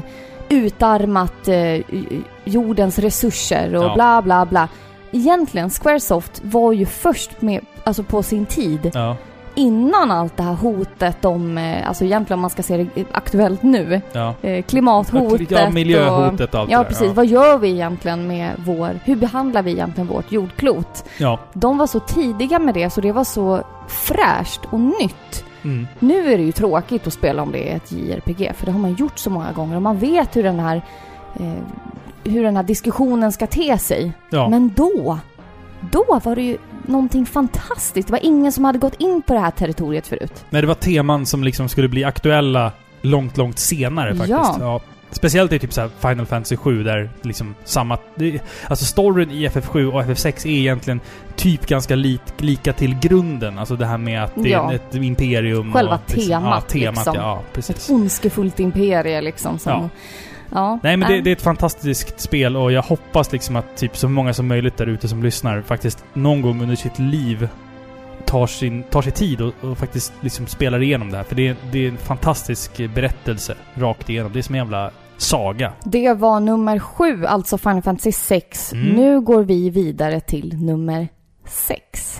utarmat eh, jordens resurser och Ja. bla bla bla. Egentligen, Squaresoft var ju först med, alltså på sin tid, ja, innan allt det här hotet om, eh, alltså egentligen om man ska se det aktuellt nu, ja. eh, klimathotet Ja, miljöhotet och och, allt ja det där, precis, ja. vad gör vi egentligen med vår, hur behandlar vi egentligen vårt jordklot? Ja. De var så tidiga med det så det var så fräscht och nytt. Mm. Nu är det ju tråkigt att spela om det är ett J R P G, för det har man gjort så många gånger och man vet hur den här eh, hur den här diskussionen ska te sig. Ja. Men då då var det ju någonting fantastiskt. Det var ingen som hade gått in på det här territoriet förut. Nej, det var teman som liksom skulle bli aktuella långt, långt senare faktiskt. Ja. Ja. Speciellt i typ så här Final Fantasy sju där liksom samma... Det, alltså storyn i F F sju och F F sex är egentligen typ ganska lik, lika till grunden. Alltså det här med att det Ja. är ett imperium. Själva och, liksom, temat, ja, temat liksom. ja, precis. Ett ondskefullt imperie liksom. Som, Ja. ja. Nej, men det, äh. det är ett fantastiskt spel och jag hoppas liksom att typ så många som möjligt där ute som lyssnar faktiskt någon gång under sitt liv tar sin tar sig tid och, och faktiskt liksom spelar igenom det här. För det är, det är en fantastisk berättelse rakt igenom. Det är som en jävla saga. Det var nummer sju, alltså Final Fantasy sex. Mm. Nu går vi vidare till nummer sex.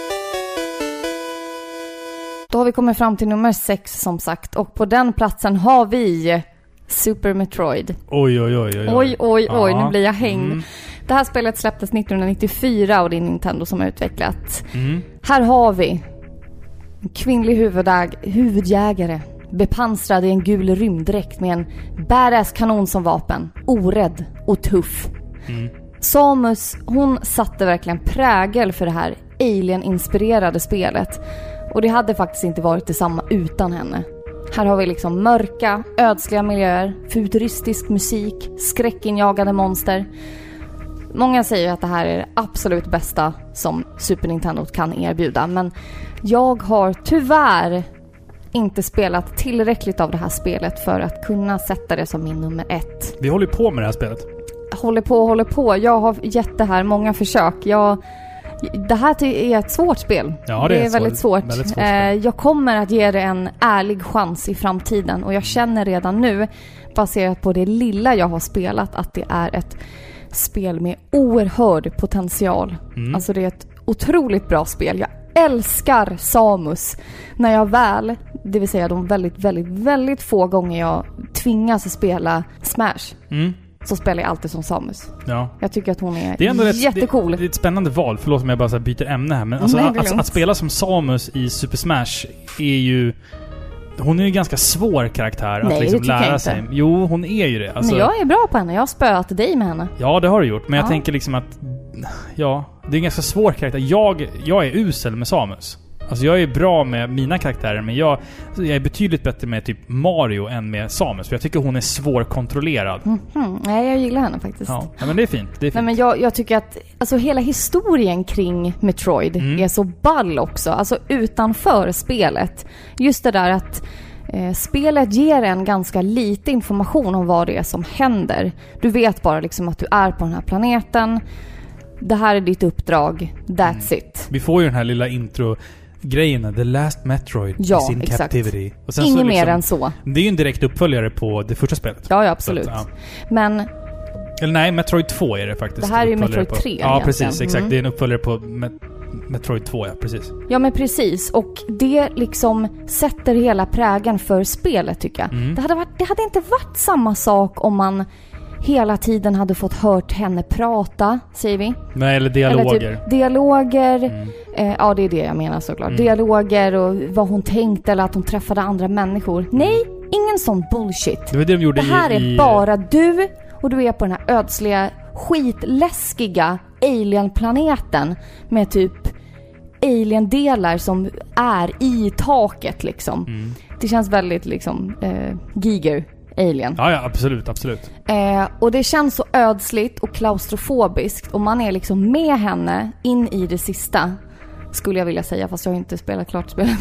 Då har vi kommit fram till nummer sex som sagt. Och på den platsen har vi Super Metroid. Oj, oj, oj, oj. Oj, oj, oj, Ja. nu blir jag hängd. Mm. Det här spelet släpptes nittonhundranittiofyra och det är Nintendo som har utvecklat. Mm. Här har vi en kvinnlig huvudäg- huvudjägare. Bepansrad i en gul rymddräkt med en badass kanon som vapen. Orädd och tuff. Mm. Samus, hon satte verkligen prägel för det här alien-inspirerade spelet. Och det hade faktiskt inte varit detsamma utan henne. Här har vi liksom mörka, ödsliga miljöer, futuristisk musik, skräckinjagande monster. Många säger att det här är det absolut bästa som Super Nintendo kan erbjuda. Men jag har tyvärr inte spelat tillräckligt av det här spelet för att kunna sätta det som min nummer ett. Vi håller på med det här spelet. Håller på, håller på. Jag har gett det här många försök. Jag, det här är ett svårt spel. Ja, det, det är, är väldigt svår, svårt. Väldigt svårt eh, jag kommer att ge det en ärlig chans i framtiden. Och jag känner redan nu, baserat på det lilla jag har spelat, att det är ett spel med oerhörd potential. Mm. Alltså det är ett otroligt bra spel. Jag älskar Samus. När jag väl, det vill säga de väldigt, väldigt, väldigt få gånger jag tvingas spela Smash, Mm. så spelar jag alltid som Samus. Ja. Jag tycker att hon är, Det är ändå rätt, jättecool. Det, det är ett spännande val. Förlåt om jag bara så här byter ämne här. Men alltså, Nej, det är att, att, lugnt. att spela som Samus i Super Smash är ju... Hon är ju en ganska svår karaktär att Nej, liksom det tycker lära jag sig. inte. Jo, hon är ju det. Alltså, Men jag är bra på henne. Jag har spöat dig med henne. Ja, det har du gjort. Men jag Ja. tänker liksom att... Ja, det är en ganska svår karaktär. Jag, jag är usel med Samus. Alltså jag är bra med mina karaktärer, men jag, jag är betydligt bättre med typ Mario än med Samus. För jag tycker hon är svårkontrollerad. Mm-hmm. Nej, jag gillar henne faktiskt. Ja, ja men det är fint. Det är fint. Nej, men jag, jag tycker att alltså, hela historien kring Metroid mm. är så ball också. Alltså utanför spelet. Just det där att eh, spelet ger en ganska lite information om vad det är som händer. Du vet bara liksom att du är på den här planeten. Det här är ditt uppdrag. That's mm. it. Vi får ju den här lilla intro grejen, The Last Metroid ja, is in exakt. captivity. Och sen Inget så liksom, mer än så. Det är ju en direkt uppföljare på det första spelet. Ja, ja absolut. Så att, ja. Men... Eller nej, Metroid två är det faktiskt. Det här är ju Metroid på. tre Ja, egentligen. precis. Exakt. Mm. Det är en uppföljare på Met- Metroid två, ja. Precis. Ja, men precis. Och det liksom sätter hela prägen för spelet, tycker jag. Mm. Det, hade varit, det hade inte varit samma sak om man hela tiden hade fått hört henne prata, säger vi. Nej, eller dialoger. Eller typ dialoger. Mm. Eh, ja, det är det jag menar såklart. Mm. Dialoger och vad hon tänkte eller att hon träffade andra människor. Nej, ingen sån bullshit. Det var det de gjorde Det här i, är i... bara du och du är på den här ödsliga, skitläskiga alien-planeten med typ alien-delar som är i taket liksom. Mm. Det känns väldigt liksom eh, Giger alien. Ja, ja, absolut, absolut. Eh, och det känns så ödsligt och klaustrofobiskt och man är liksom med henne in i det sista, skulle jag vilja säga, fast jag har inte spelat klart spelet.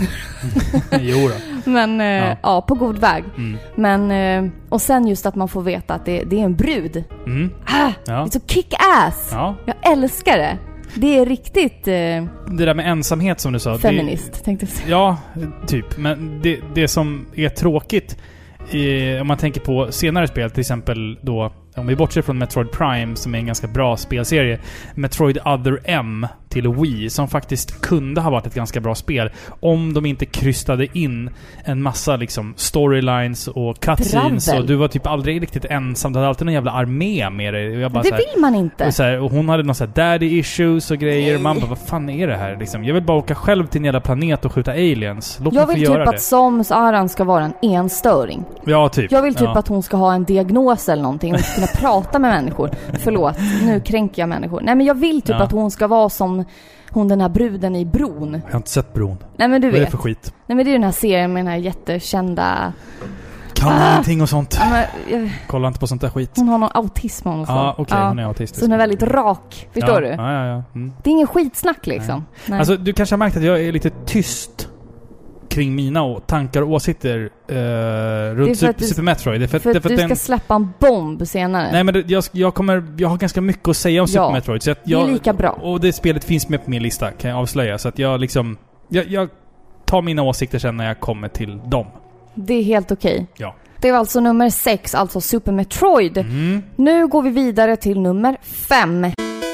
Jo då. Men eh, ja. ja, på god väg. Mm. Men eh, och sen just att man får veta att det, det är en brud. Mm. Ah, ja. Det är så kick-ass. Ja. Jag älskar det. Det är riktigt eh, det där med ensamhet som du sa. feminist, det, tänkte jag säga. Ja, typ. Men det, det som är tråkigt i, om man tänker på senare spel, till exempel då, om vi bortser från Metroid Prime som är en ganska bra spelserie, Metroid Other M till Wii, som faktiskt kunde ha varit ett ganska bra spel om de inte krystade in en massa liksom storylines och cutscenes. Dravel. Och du var typ aldrig riktigt ensam. Du hade alltid en jävla armé med dig. Jag bara Det så här, vill man inte. och, så här, och hon hade någon så här daddy issues och grejer. Nej. Man bara, vad fan är det här? Liksom, jag vill bara åka själv till en jävla planet och skjuta aliens. Låt Jag mig vill få typ göra att det. Samus Aran ska vara en enstöring. Ja, typ. Jag vill typ ja. att hon ska ha en diagnos eller någonting och kunna prata med människor. Förlåt, nu kränker jag människor. Nej, men jag vill typ Ja. att hon ska vara som hon, den här bruden i Bron. Jag har inte sett Bron. Nej, men du Vad är det vet. för skit? Nej, men det är den här serien med den här jättekända... Kan Ah! ingenting och sånt. Ja, men, jag... Kolla inte på sånt där skit. Hon har någon autism av något slag. Ja, okej. Okay, hon är autistisk. Så hon är väldigt rak. Förstår ja, du? Ja, ja, ja. Mm. Det är ingen skitsnack liksom. Nej. Alltså, du kanske har märkt att jag är lite tyst kring mina å- tankar och åsikter uh, runt Super, du, Super Metroid. Det är för, för att det är för du att ska den, släppa en bomb senare. nej, men det, jag, jag, kommer, jag har ganska mycket att säga om Ja, Super Metroid. Så att jag, det är lika bra. Och det spelet finns med på min lista, kan jag avslöja. Så att jag liksom... Jag, jag tar mina åsikter sen när jag kommer till dem. Det är helt okej. Ja. Det var alltså nummer sex, alltså Super Metroid. Mm. Nu går vi vidare till nummer fem.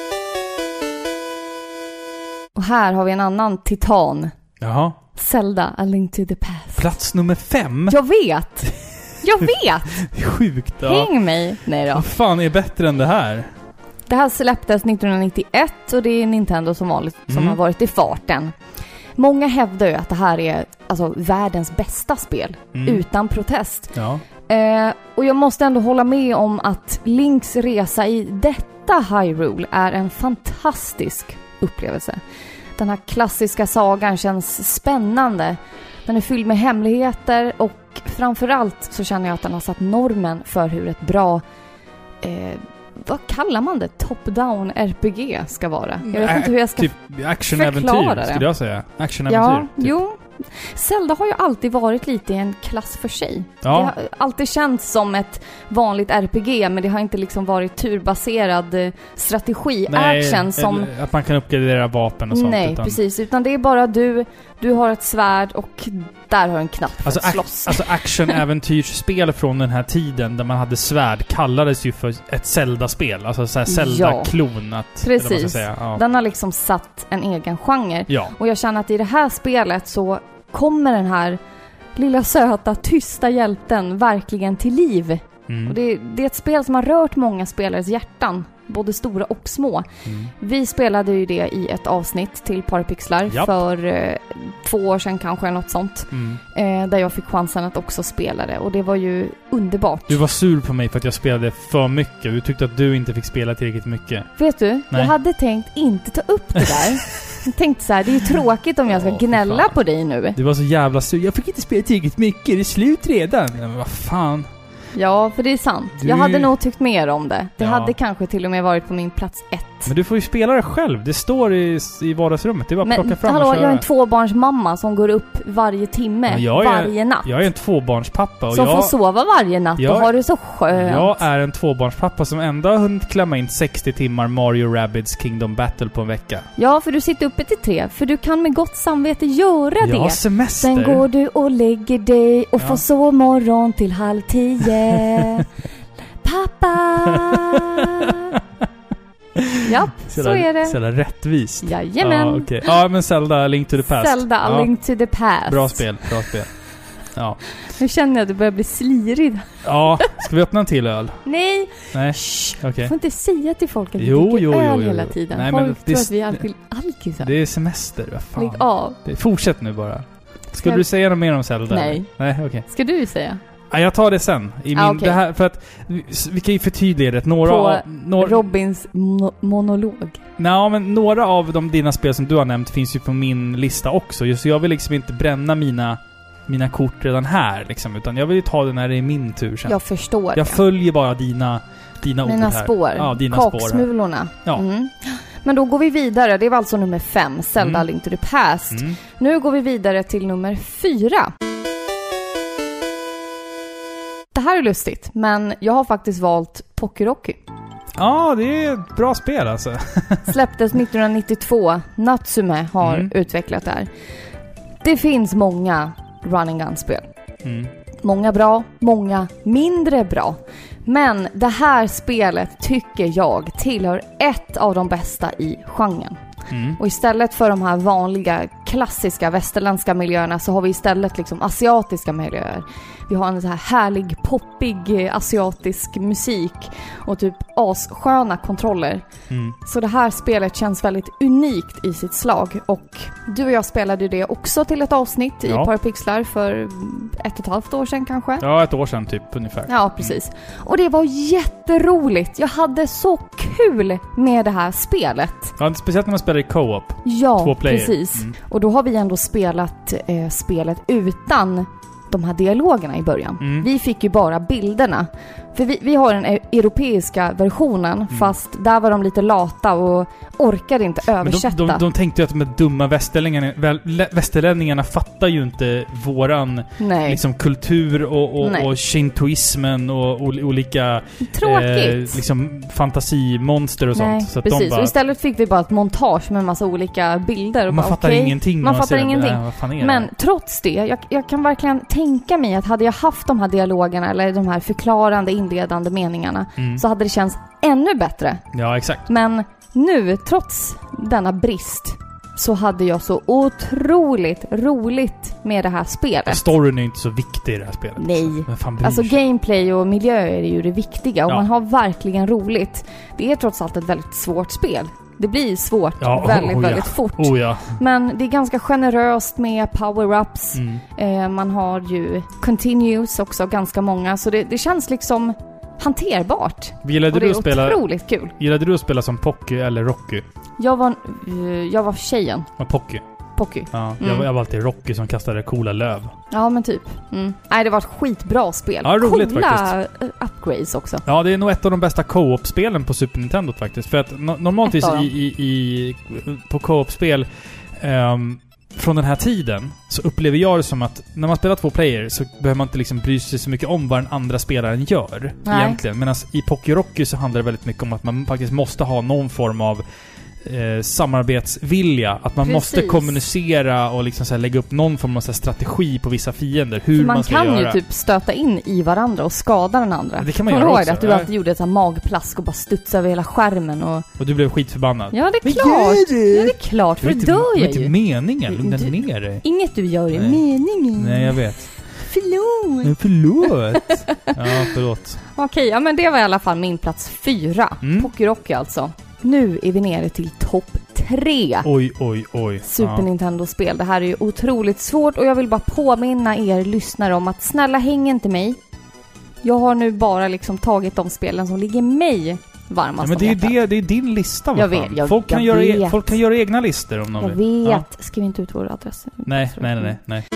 Och här har vi en annan titan. Jaha. Zelda, A Link to the Past. Plats nummer fem? Jag vet! Jag vet! Det är sjukt. Ja. Häng mig! Nej då. Vad fan är bättre än det här? Det här släpptes nittonhundranittioett och det är Nintendo som vanligt som Mm. har varit i farten. Många hävdar ju att det här är alltså världens bästa spel, Mm. utan protest. Ja. Eh, och jag måste ändå hålla med om att Links resa i detta Hyrule är en fantastisk upplevelse. Den här klassiska sagan känns spännande. Den är fylld med hemligheter och framförallt så känner jag att den har satt normen för hur ett bra, eh, vad kallar man det? Top-down R P G ska vara. Jag vet Ä- inte hur jag ska typ actionäventyr, förklara det. skulle jag säga. Actionäventyr. Ja, typ. jo. Zelda har ju alltid varit lite i en klass för sig. Ja. Det har alltid känts som ett vanligt R P G, men det har inte liksom varit turbaserad eh, strategi, Nej, action som... eller att man kan uppgradera vapen och sånt. Nej, utan, precis. Utan det är bara du, du har ett svärd och där har en knapp för Alltså, att slåss. ac- alltså action-äventyrsspel från den här tiden där man hade svärd kallades ju för ett Zelda-spel. Alltså såhär Zelda-klon. Att, eller vad ska jag Precis. säga. Ja. Den har liksom satt en egen genre. Ja. Och jag känner att i det här spelet så kommer den här lilla söta, tysta hjälten verkligen till liv Mm. Och det, det är ett spel som har rört många spelares hjärtan, både stora och små. Mm. Vi spelade ju det i ett avsnitt till Parapixlar Japp. för eh, två år sedan kanske, eller något sånt. Mm. Eh, där jag fick chansen att också spela det. Och det var ju underbart. Du var sur på mig för att jag spelade för mycket. Du tyckte att du inte fick spela tillräckligt mycket. Vet du, Nej. jag hade tänkt inte ta upp det där. Jag tänkte så här, det är ju tråkigt om jag ska oh, gnälla på dig nu. Du var så jävla sur. Jag fick inte spela tillräckligt mycket. Det är slut redan. Men vad fan... Ja, för det är sant. Du... Jag hade nog tyckt mer om det. Det ja. hade kanske till och med varit på min plats ett. Men du får ju spela det själv. Det står i, i vardagsrummet. Det är bara att plocka fram hallå, och köra. Jag är en tvåbarnsmamma som går upp varje timme, är, varje natt. Jag är en tvåbarnspappa. Och som jag, får sova varje natt jag, och har det så skönt. Jag är en tvåbarnspappa som ändå har hunnit klämma in sextio timmar Mario Rabbids Kingdom Battle på en vecka. Ja, för du sitter uppe till tre. För du kan med gott samvete göra det. Jag har semester. Sen går du och lägger dig och ja. får sova morgon till halv tio. Pappa! Japp, så, så är det. Så är det rättvist. Jajamän. Ja, okay. ja, men Zelda Link to the Past. Zelda ja. Link to the Past. Bra spel, bra spel. Ja. Nu känner jag att du börjar bli slirig. Ja, ska vi öppna en till öl? Nej. Nej. Okay. Du får inte säga till folk att vi jo, dricker jo, jo, öl jo, jo. hela tiden. Nej, folk men tror det, att vi är alkil- alkisar. Det är semester, vad fan. Lägg av. Det, fortsätt nu bara. Ska, ska jag... du säga något mer om Zelda? Nej. Nej, okej. Okay. Ska du säga? Ja, jag tar det sen. I min, ah, okay. det här, för att vi, vi kan ju förtydliga det. Några på av, några, Robins mo- monolog. Nej, men några av de dina spel som du har nämnt finns ju på min lista också. Just så jag vill liksom inte bränna mina, mina kort redan här. Liksom, utan jag vill ju ta det när det är min tur sen. Jag förstår. Jag det. följer bara dina, dina ord här. Mina spår. Ja, dina Kaksmulorna. spår. Ja. Mm. Men då går vi vidare. Det var alltså nummer fem. Zelda mm. Link to the Past. Mm. Nu går vi vidare till nummer fyra. Det här är lustigt, men jag har faktiskt valt Pocky Rocky. Ja, det är ett bra spel alltså. Släpptes nittonhundranittiotvå. Natsume har mm. utvecklat det här. Det finns många run and gun-spel. Mm. Många bra, många mindre bra. Men det här spelet tycker jag tillhör ett av de bästa i genren. Mm. Och istället för de här vanliga klassiska västerländska miljöerna så har vi istället liksom asiatiska miljöer. Vi har en så här härlig, poppig asiatisk musik och typ assköna kontroller. Mm. Så det här spelet känns väldigt unikt i sitt slag. Och du och jag spelade det också till ett avsnitt ja. i Parapixlar för ett och ett halvt år sedan kanske. Ja, ett år sedan typ ungefär. Ja, precis. Mm. Och det var jätteroligt. Jag hade så kul med det här spelet. Ja, speciellt när man spelar i co-op. Ja, Två player. precis. Mm. Och då har vi ändå spelat eh, spelet utan de här dialogerna i början. Mm. Vi fick ju bara bilderna. För vi, vi har den europeiska versionen, mm. fast där var de lite lata och orkade inte översätta. Men de, de, de tänkte ju att de dumma västerlänningarna, västerlänningarna fattar ju inte våran liksom, kultur och, och, och shintoismen och, och olika Tråkigt. Eh, liksom, fantasimonster och Nej, sånt. Så att precis. de bara, och istället fick vi bara ett montage med en massa olika bilder. Och man bara, fattar okay, ingenting. Man fattar ingenting. Äh, vad fan är det? Men trots det, jag, jag kan verkligen tänka mig att hade jag haft de här dialogerna eller de här förklarande inledande meningarna mm. så hade det känts ännu bättre. Ja, exakt. Men nu, trots denna brist, så hade jag så otroligt roligt med det här spelet. Storyn är inte så viktig i det här spelet. Nej. Alltså gameplay och miljö är ju det viktiga. Och ja. man har verkligen roligt. Det är trots allt ett väldigt svårt spel. Det blir svårt ja, väldigt, oh, väldigt ja. fort. Oh, ja. Men det är ganska generöst med power-ups. Mm. Eh, man har ju continues också, ganska många. Så det, det känns liksom hanterbart. Gillade och det du är att spela, otroligt kul. Gillade du att spela som Pocky eller Rocky? Jag var, uh, jag var tjejen. Ja, Pocky. Pocky. Ja, jag, mm. jag var alltid Rocky som kastade coola löv. Ja, men typ. Mm. Nej, det var ett skitbra spel. Ja, roligt coola faktiskt. upgrades också. Ja, det är nog ett av de bästa co-op-spelen på Super Nintendo faktiskt. För att no- normaltvis i, i, i, på co-op-spel um, från den här tiden så upplever jag det som att när man spelar två player så behöver man inte liksom bry sig så mycket om vad den andra spelaren gör. Nej. Egentligen. Medan i Pocky Rocky så handlar det väldigt mycket om att man faktiskt måste ha någon form av Eh, samarbetsvilja. Att man Precis. måste kommunicera och liksom så här lägga upp någon form av så här strategi på vissa fiender. Hur man, man ska kan göra. ju typ stöta in i varandra och skada den andra. Det kan man göra också. Att du alltid gjorde ett så här magplask och bara studsade över hela skärmen. Och, och du blev skitförbannad. Ja, det är klart. Det? Ja, det är klart. För det dör jag ju. Det är inte meningen. Lugna ner dig. Inget du gör är meningen. Nej, jag vet. Förlåt. Förlåt. Ja, förlåt. Okej, ja men det var i alla fall min plats fyra. Mm. Pokérocky alltså. Nu är vi nere till topp tre. Oj, oj, oj. Super ja. Nintendo-spel. Det här är ju otroligt svårt och jag vill bara påminna er lyssnare om att snälla häng inte mig. Jag har nu bara liksom tagit de spelen som ligger mig varmast. Ja, men det är, det, det är din lista, vad jag fan. vet, jag, folk, kan jag göra e- vet. folk kan göra egna listor om de jag vill. vet. Ja. Skriv inte ut vår adress. Nej, nej, nej, nej, nej.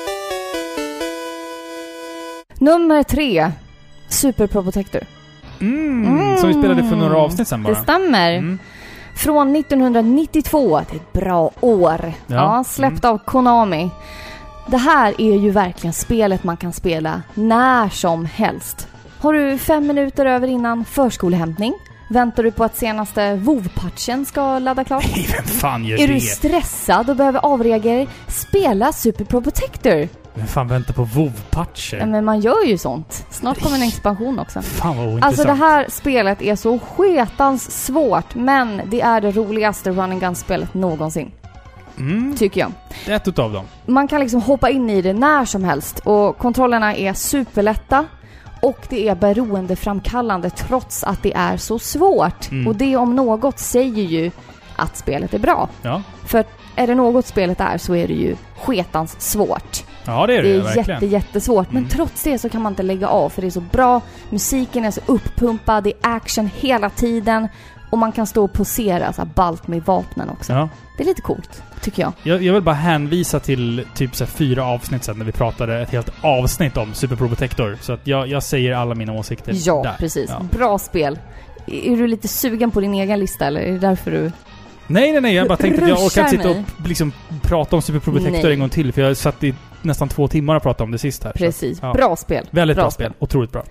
Nummer tre. Super Pro Protector. Mm, Mm. som vi spelade för några avsnitt sen bara. Det stämmer. Mm. Från nittonhundranittiotvå. Det är ett bra år. Ja. Ja, släppt av Konami. Det här är ju verkligen spelet man kan spela när som helst. Har du fem minuter över innan förskolehämtning? Väntar du på att senaste WoW-patchen ska ladda klart? Nej, vem fan gör Är det? du stressad och behöver avreagera? Spela Super Pro Protector. Vem fan väntar på WoW-patcher? Ja, men man gör ju sånt. Snart kommer en expansion också. Fan vad ointressant. Alltså det här spelet är så sketans svårt, men det är det roligaste run and gun-spelet någonsin. Mm, Tycker jag. det är ett utav dem. Man kan liksom hoppa in i det när som helst och kontrollerna är superlätta och det är beroendeframkallande trots att det är så svårt. Mm. Och det om något säger ju att spelet är bra. Ja, För är det något spelet är så är det ju sketans svårt. ja det är det, Det är verkligen. jätte, jättesvårt. Men Mm. trots det så kan man inte lägga av för det är så bra. Musiken är så uppumpad, det är action hela tiden. Och man kan stå och posera så här ballt med vapnen också. Ja. Det är lite coolt, tycker jag. Jag, jag vill bara hänvisa till typ så här fyra avsnitt sen när vi pratade ett helt avsnitt om Super Pro Protector. Så att jag, jag säger alla mina åsikter Ja, där. precis. Ja. Bra spel. Är du lite sugen på din egen lista eller är det därför du... Nej, nej, nej. Jag bara tänkte att jag orkar Ruschar inte sitta mig. och liksom prata om Super Pro Protector Nej. en gång till. För jag satt i nästan två timmar och pratade om det sist här. Så Precis. att, ja. Bra spel. Väldigt bra, spel. Otroligt bra.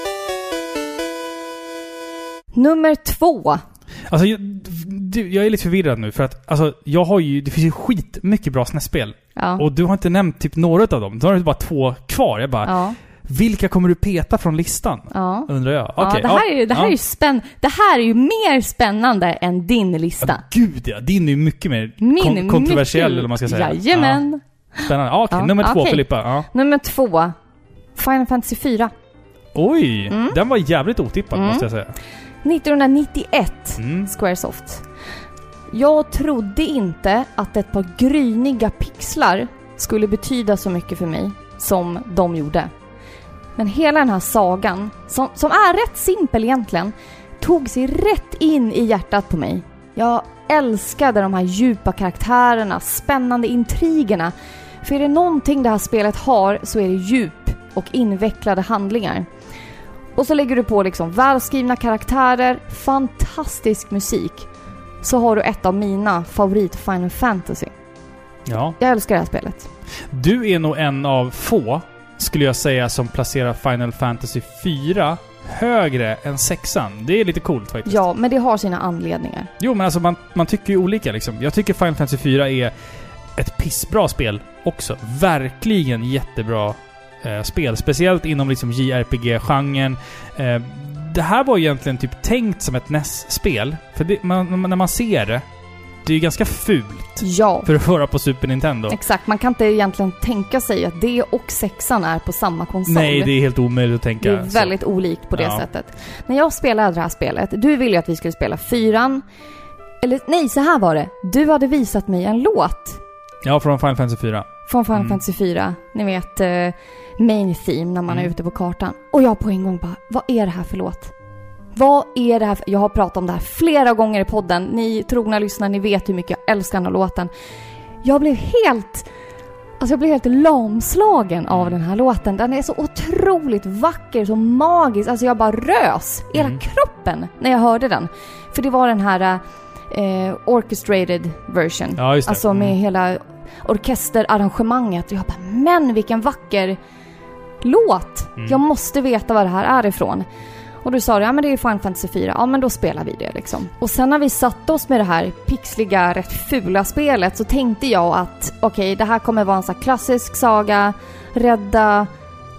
Nummer två. Alltså, jag, du, jag är lite förvirrad nu för att alltså, jag har ju, det finns ju skit mycket bra S N E S-spel. Ja. Och du har inte nämnt typ några av dem. Då har du bara två kvar. Jag bara, Ja. vilka kommer du peta från listan? Ja. Undrar jag. Ja, Okej, det här, är ju, det här ja. är ju spänn... Det här är ju mer spännande än din lista. Ja, gud ja. Din är ju mycket mer Min kon- är kontroversiell mycket- eller vad man ska säga. Jajamän. Ja. Spännande. Ja, okej. Ja, Nummer två, okej. Filippa. Ja. Nummer två. Final Fantasy fyra. Oj, Mm. den var jävligt otippad Mm. måste jag säga. nittonhundranittioett. Mm. Squaresoft. Jag trodde inte att ett par gryniga pixlar skulle betyda så mycket för mig som de gjorde. Men hela den här sagan, som, som är rätt simpel egentligen, tog sig rätt in i hjärtat på mig. Jag älskade de här djupa karaktärerna, spännande intrigerna. För är det någonting det här spelet har så är det djup och invecklade handlingar. Och så lägger du på liksom välskrivna karaktärer, fantastisk musik. Så har du ett av mina favorit Final Fantasy. Ja. Jag älskar det här spelet. Du är nog en av få, skulle jag säga, som placerar Final Fantasy fyra högre än sexan. Det är lite coolt faktiskt. Ja, men det har sina anledningar. Jo, men alltså man, man tycker ju olika liksom. Jag tycker Final Fantasy fyra är ett pissbra spel också. Verkligen jättebra eh, spel. Speciellt inom liksom J R P G-genren. Eh, det här var egentligen typ tänkt som ett N E S-spel. För det, man, när man ser det, det är ju ganska fult Ja, för att vara på Super Nintendo. exakt. Man kan inte egentligen tänka sig att det och sexan är på samma konsol. Nej, det är helt omöjligt att tänka. Det är väldigt olikt på det Ja. sättet. När jag spelade det här spelet, du ville ju att vi skulle spela fyran. Eller nej, så här var det. Du hade visat mig en låt Ja, från Final Fantasy fyra. från Final Mm. Fantasy fyra. Ni vet, eh, main theme när man Mm. är ute på kartan. Och jag på en gång bara, vad är det här för låt? Vad är det här för... Jag har pratat om det här flera gånger i podden. Ni trogna lyssnare, ni vet hur mycket jag älskar den här låten. Jag blev helt... Alltså jag blev helt lamslagen av den här låten. Den är så otroligt vacker, så magisk. Alltså jag bara rös i hela Mm. kroppen när jag hörde den. För det var den här eh, orchestrated version. Ja, just det. Alltså med Mm. hela orkesterarrangemanget. Jag bara, men vilken vacker låt. Mm. Jag måste veta vad det här är ifrån. Och du sa, ja men det är Final Fantasy fyra. Ja men då spelar vi det liksom. Och sen när vi satt oss med det här pixliga, rätt fula spelet så tänkte jag att okej, okay, det här kommer vara en sån här klassisk saga. Rädda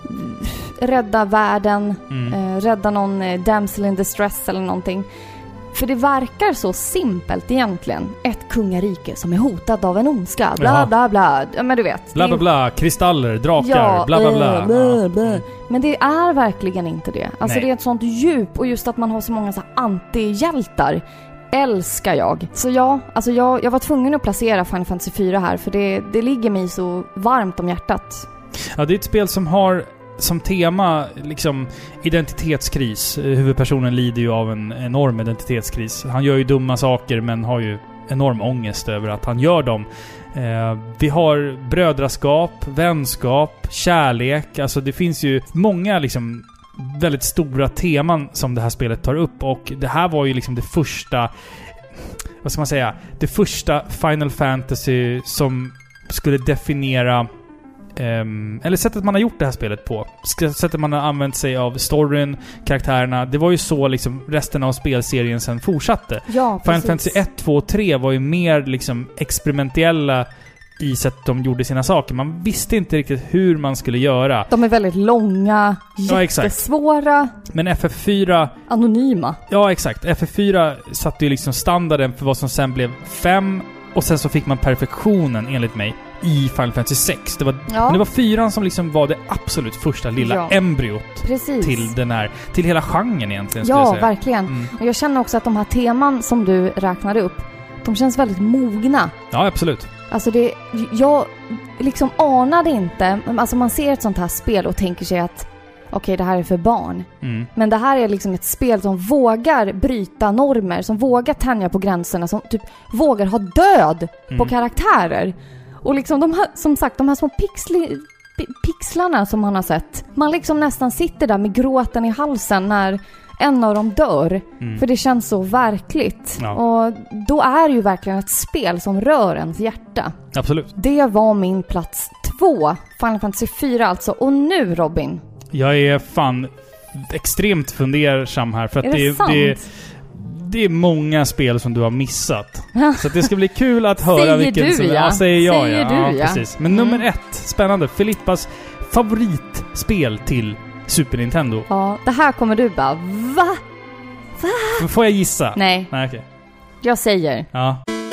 rädda världen. Mm. Eh, rädda någon eh, damsel in distress eller någonting. För det verkar så simpelt egentligen. Ett kungarike som är hotat av en ondska. Bla Jaha. bla bla. Ja, men du vet. Bla bla bla, kristaller, drakar, Ja, bla bla bla. äh, bla, bla. Ja. Men det är verkligen inte det. Alltså Nej. det är ett sånt djup, och just att man har så många så här antihjältar älskar jag. Så ja, alltså jag, jag var tvungen att placera Final Fantasy fyra här, för det, det ligger mig så varmt om hjärtat. Ja, det är ett spel som har som tema liksom identitetskris. Huvudpersonen lider ju av en enorm identitetskris. Han gör ju dumma saker men har ju enorm ångest över att han gör dem. Eh, vi har brödraskap, vänskap, kärlek. Alltså det finns ju många liksom väldigt stora teman som det här spelet tar upp, och det här var ju liksom det första, vad ska man säga, det första Final Fantasy som skulle definiera Um, eller sättet man har gjort det här spelet på. Sättet man har använt sig av storyn, karaktärerna. Det var ju så liksom resten av spelserien sen fortsatte. Ja, Final precis. Fantasy ett, två och tre var ju mer liksom experimentella i sättet de gjorde sina saker. Man visste inte riktigt hur man skulle göra. De är väldigt långa, Ja, exakt. jättesvåra, Men F F fyra... anonyma. Ja, exakt. F F fyra satte ju liksom standarden för vad som sen blev fem, och sen så fick man perfektionen enligt mig i Final Fantasy sex. Det var, Ja. men det var fyran som liksom var det absolut första lilla Ja. embryot Precis. till den här, till hela genren egentligen, skulle Ja, jag säga. verkligen. Mm. Och jag känner också att de här teman som du räknade upp, de känns väldigt mogna. Ja, absolut. Alltså det, jag liksom anade inte, alltså man ser ett sånt här spel och tänker sig att okej, det här är för barn. Mm. Men det här är liksom ett spel som vågar bryta normer, som vågar tänja på gränserna, som typ vågar ha död Mm. på karaktärer. Och liksom de här, som sagt, de här små pixli, pi- pixlarna som man har sett. Man liksom nästan sitter där med gråten i halsen när en av dem dör. Mm. För det känns så verkligt. Ja. Och då är det ju verkligen ett spel som rör ens hjärta. Absolut. Det var min plats två. Final Fantasy fyra alltså. Och nu, Robin. Jag är fan extremt fundersam här, för att Är det, det sant? det, det är många spel som du har missat. Så att det ska bli kul att höra Säger vilken du, som... ja. Ja, säger jag, Säger ja. du, ja, ja. precis. Men Mm. nummer ett, spännande. Filippas favoritspel till Super Nintendo. Ja, det här kommer du bara, va? Får jag gissa? Nej, Nej, okej. jag säger Ja.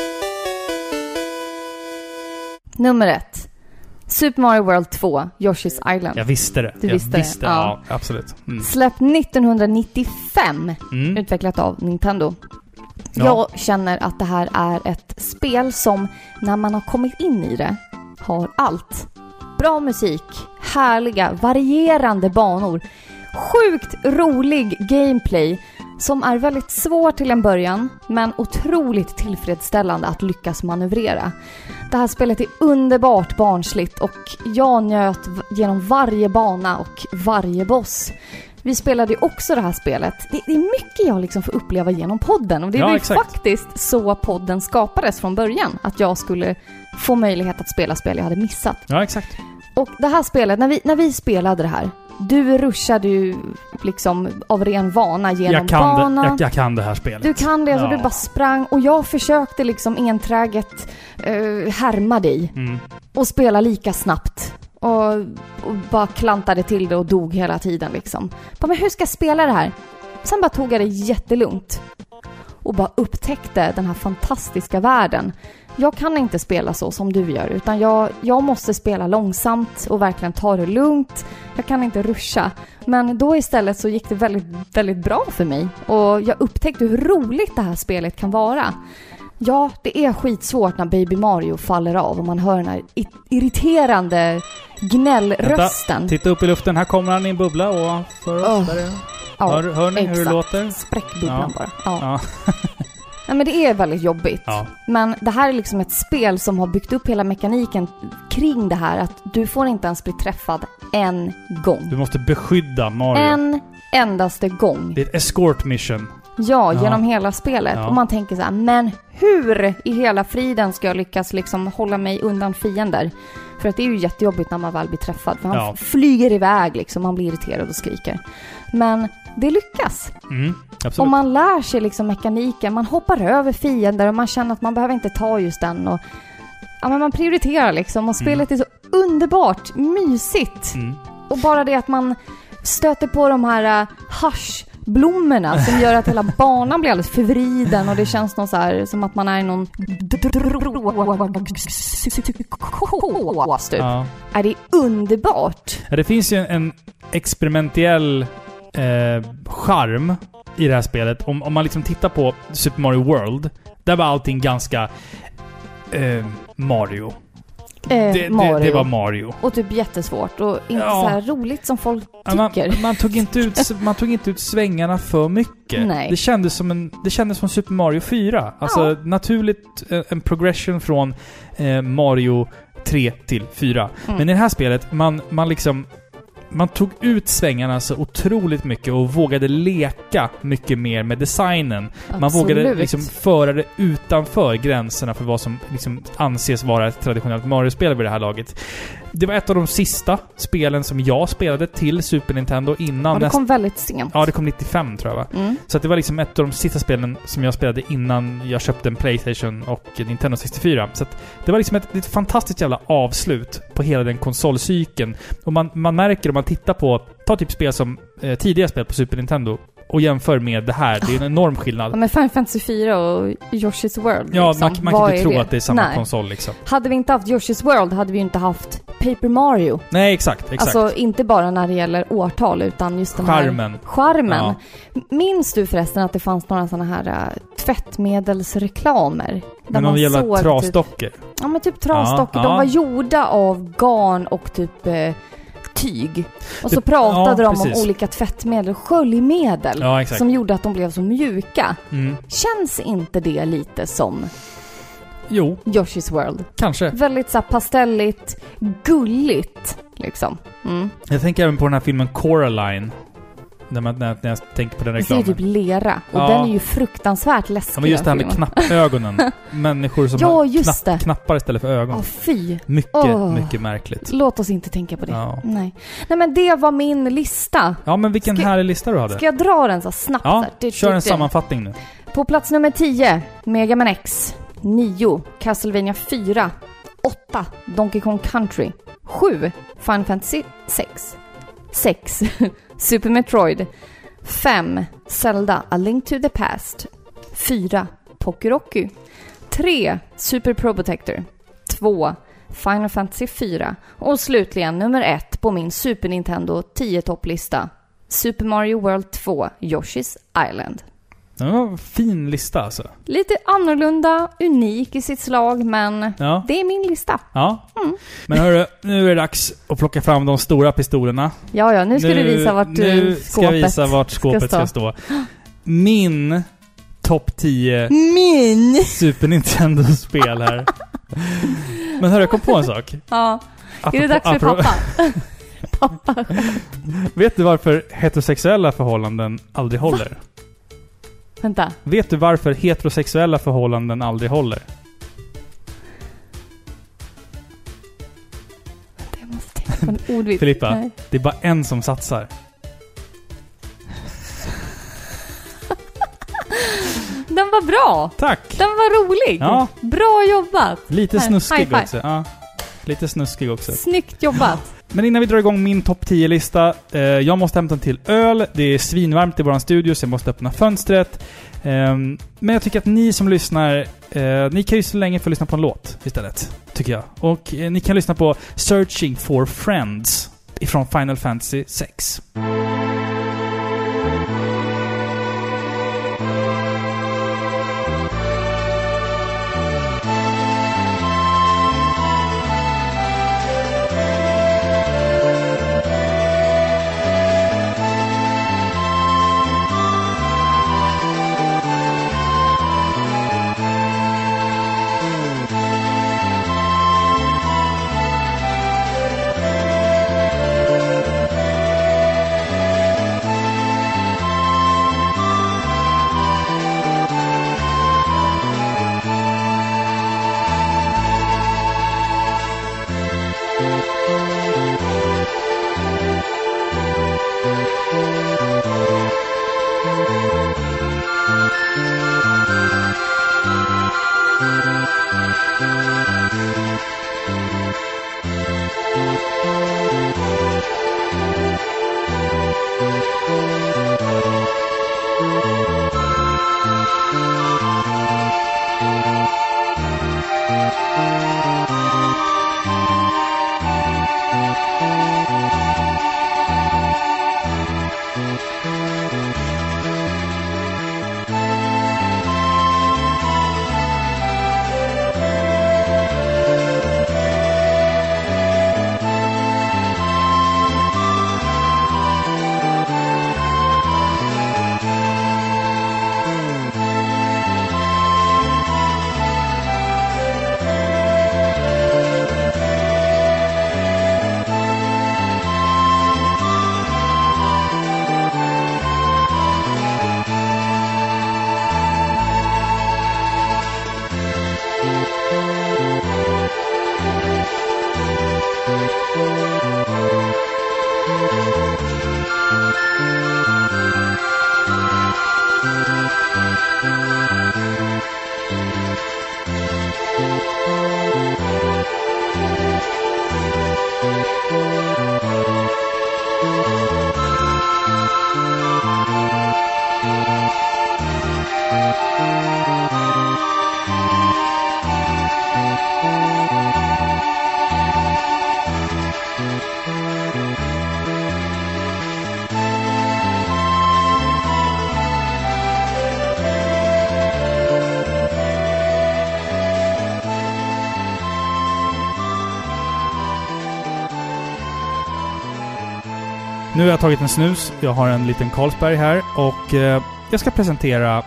nummer ett. Super Mario World två, Yoshi's Island. Jag visste det. Du jag visste det, visste ja. Ja, absolut. Mm. Släppt nittonhundranittiofem. Mm. Utvecklat av Nintendo. Ja. Jag känner att det här är ett spel som, när man har kommit in i det, har allt. Bra musik, härliga, varierande banor, sjukt rolig gameplay som är väldigt svår till en början, men otroligt tillfredsställande att lyckas manövrera. Det här spelet är underbart barnsligt och jag njöt v- genom varje bana och varje boss. Vi spelade ju också det här spelet. Det, det är mycket jag liksom får uppleva genom podden, och det Ja, var ju exakt. faktiskt så podden skapades från början. Att jag skulle få möjlighet att spela spel jag hade missat. Ja, exakt. Och det här spelet, när vi, när vi spelade det här, du ruschade ju liksom av ren vana genom Jag kan, banan. det, jag, jag kan det här spelet. Du kan det, alltså Ja. du bara sprang, och jag försökte liksom enträget uh, härma dig Mm. och spela lika snabbt. Och, och bara klantade till det och dog hela tiden liksom. Bara, men hur ska jag spela det här? Sen bara tog jag det jättelugnt och bara upptäckte den här fantastiska världen. Jag kan inte spela så som du gör, utan jag, jag måste spela långsamt och verkligen ta det lugnt. Jag kan inte ruscha. Men då istället så gick det väldigt, väldigt bra för mig. Och jag upptäckte hur roligt det här spelet kan vara. Ja, det är skitsvårt när Baby Mario faller av och man hör den här i- irriterande gnällrösten. Vänta, titta upp i luften. Här kommer han i en bubbla och för oss. Åh. Där är. Ja, hör, hör ni hur det exakt. låter? Spräckbubblan Ja. bara. Ja. Ja. Nej, men det är väldigt jobbigt. Ja. Men det här är liksom ett spel som har byggt upp hela mekaniken kring det här. Att du får inte ens bli träffad en gång. Du måste beskydda Mario. En endaste gång. Det är ett escort mission. Ja, Ja. genom hela spelet. Ja. Och man tänker så här, men hur i hela friden ska jag lyckas liksom hålla mig undan fiender? För att det är ju jättejobbigt när man väl blir träffad. För han Ja. flyger iväg liksom, man blir irriterad och skriker. Men det lyckas. Mm, absolut. Och man lär sig liksom mekaniken, man hoppar över fiender och man känner att man behöver inte ta just den. Och, ja, men man prioriterar liksom, och spelet är så underbart mysigt. Mm. Och bara det att man stöter på de här uh, hasch blommorna som gör att hela banan blir alldeles förvriden och det känns någon så här, som att man är i någon typ. Ja. Är det underbart? Ja, det finns ju en, en experimentell eh, charm i det här spelet. Om, om man liksom tittar på Super Mario World, där var allting ganska eh, Mario. Eh, Det, Mario. det, det var Mario. Och typ jättesvårt och inte Ja. så här roligt som folk Man, tycker. man, tog inte ut, man tog inte ut svängarna för mycket. Nej. Det kändes som en, det kändes som Super Mario fyra. Alltså Ja. naturligt en, en progression från eh, Mario tre till fyra. Mm. Men i det här spelet, man, man liksom man tog ut svängarna så otroligt mycket och vågade leka mycket mer med designen. Man Absolut. vågade liksom föra det utanför gränserna för vad som liksom anses vara ett traditionellt Mario-spel vid det här laget. Det var ett av de sista spelen som jag spelade till Super Nintendo innan... Ja, det näst... kom väldigt sent. Ja, det kom nittiofem tror jag va? Mm. Så att det var liksom ett av de sista spelen som jag spelade innan jag köpte en PlayStation och Nintendo sextiofyra. Så att det var liksom ett, ett fantastiskt jävla avslut på hela den konsolcykeln. Och man, man märker om man tittar på, ta typ spel som eh, tidigare spel på Super Nintendo och jämför med det här. Det är en enorm skillnad. Ja, men Final Fantasy fyra och Yoshi's World. Ja, liksom. man, man Vad kan inte är tro det? att det är samma Nej. konsol liksom. Hade vi inte haft Yoshi's World hade vi ju inte haft Paper Mario. Nej, exakt, exakt. Alltså inte bara när det gäller årtal utan just den Charmen. här charmen. Ja. Minns du förresten att det fanns några sådana här uh, tvättmedelsreklamer? Men någon jävla trasdockor. Typ, ja, men typ trasdockor. Ja, De ja. var gjorda av garn och typ eh, tyg. Och så Det- pratade ja, de om precis. olika tvättmedel, sköljmedel, Ja, exakt. som gjorde att de blev så mjuka. Mm. Känns inte det lite som Jo, Yoshi's World? kanske. Väldigt så här pastelligt, gulligt liksom. Mm. Jag tänker även på den här filmen Coraline. När, man, när, när jag tänker på den Det ser ju reklamen. typ lera. Och Ja. den är ju fruktansvärt läskig. Ja, men just det här den med filmen. knappögonen. Människor som Ja, har just knapp, det. knappar istället för ögon. Åh, fy. Mycket, Åh. mycket märkligt. Låt oss inte tänka på det. Ja. Nej. Nej, men det var min lista. Ja, men vilken Ska- härlig lista du hade. Ska jag dra den så snabbt? Ja, där? Det- kör en det- sammanfattning nu. På plats nummer tio, Mega Man X. nio, Castlevania fyra. åtta, Donkey Kong Country. sju, Final Fantasy sex. sex, Super Metroid. fem, Zelda A Link to the Past. fyra, Pokérocky. tre, Super Probotector. två, Final Fantasy fyra. Och slutligen nummer ett på min Super Nintendo tio-topplista. Super Mario World två, Yoshi's Island. Det var en fin lista alltså. Lite annorlunda, unik i sitt slag, men Ja. det är min lista. Ja. Mm. Men hörru, nu är det dags att plocka fram de stora pistolerna. Ja, ja, nu ska du visa vart nu eh, ska jag skåpet visa vart skåpet ska ska stå. stå. Min topp tio Min! Super Nintendo-spel här. Men hörru, jag kom på en sak. Ja, är det Apropå- dags för apropå- pappa? Pappa. Vet du varför heterosexuella förhållanden aldrig håller? Vänta. Vet du varför heterosexuella förhållanden aldrig håller? Jag måste tänka på en ordvits. Filippa, Nej. det är bara en som satsar. Den var bra! Tack! Den var rolig! Ja. Bra jobbat! Lite Här, snuskig high five. också. Ja. Lite snuskig också. Snyggt jobbat! Men innan vi drar igång min topp tio-lista. Eh, jag måste hämta en till öl. Det är svinvarmt i våran studio så jag måste öppna fönstret. Eh, men jag tycker att ni som lyssnar, eh, ni kan ju så länge få lyssna på en låt istället. Tycker jag. Och eh, ni kan lyssna på Searching for Friends ifrån Final Fantasy sex. Nu har jag tagit en snus. Jag har en liten Carlsberg här. Och eh, jag ska presentera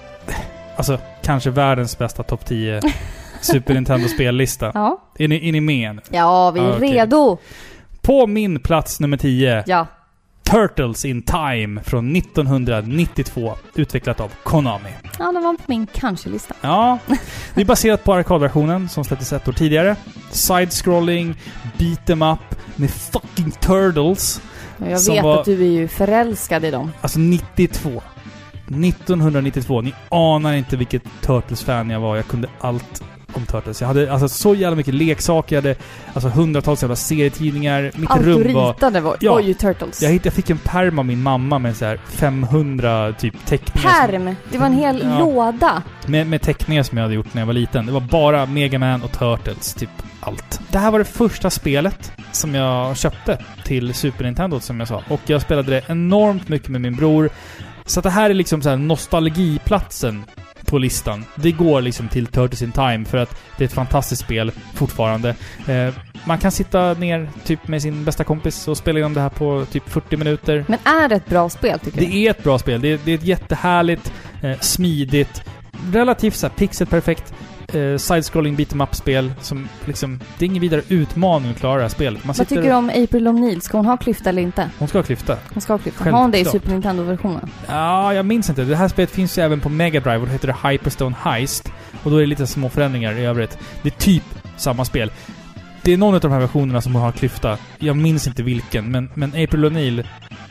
alltså kanske världens bästa topp tio Super Nintendo-spellista. Ja. Är ni, är ni med nu? Ja, vi är ah, okay. redo. På min plats nummer tio. Ja. Turtles in Time från nittonhundranittiotvå. Utvecklat av Konami. Ja, det var på min kanske-lista. Ja, det är baserat på arkadversionen som släpptes ett år tidigare. Side-scrolling, beat em up med fucking Turtles. Jag vet var, att du är ju förälskad i dem. Alltså nittiotvå. nittonhundranittiotvå. Ni anar inte vilket Turtles-fan jag var. Jag kunde allt om Turtles. Jag hade alltså så jävla mycket leksaker. Jag hade alltså hundratals jävla serietidningar. Mitt allt rum du ritade var, var, ja, var ju Turtles. Jag, hitt, jag fick en pärm av min mamma med så här femhundra typ teckningar. Pärm? Som, det var en hel ja, låda. Med, med teckningar som jag hade gjort när jag var liten. Det var bara Mega Man och Turtles. Typ allt. Det här var det första spelet som jag köpte till Super Nintendo, som jag sa. Och jag spelade det enormt mycket med min bror. Så att det här är liksom så här nostalgiplatsen på listan. Det går liksom till Turtles in Time för att det är ett fantastiskt spel fortfarande. Eh, man kan sitta ner typ med sin bästa kompis och spela igenom det här på typ fyrtio minuter. Men är det ett bra spel, tycker du? Det är ett bra spel. Det är, det är ett jättehärligt, eh, smidigt, relativt så här pixelperfekt eh, side-scrolling beat-em-up-spel som liksom, det är ingen vidare utmaning att klara det här spelet. Man Vad tycker du om April O'Neil? Ska hon ha klyfta eller inte? Hon ska ha klyfta. Hon ska ha klyfta. Har hon det i Super Nintendo-versionen? Ja, jag minns inte. Det här spelet finns ju även på Mega Drive och det heter det Hyperstone Heist. Och då är det lite små förändringar i övrigt. Det är typ samma spel. Det är någon av de här versionerna som har klyfta. Jag minns inte vilken, men, men April O'Neil,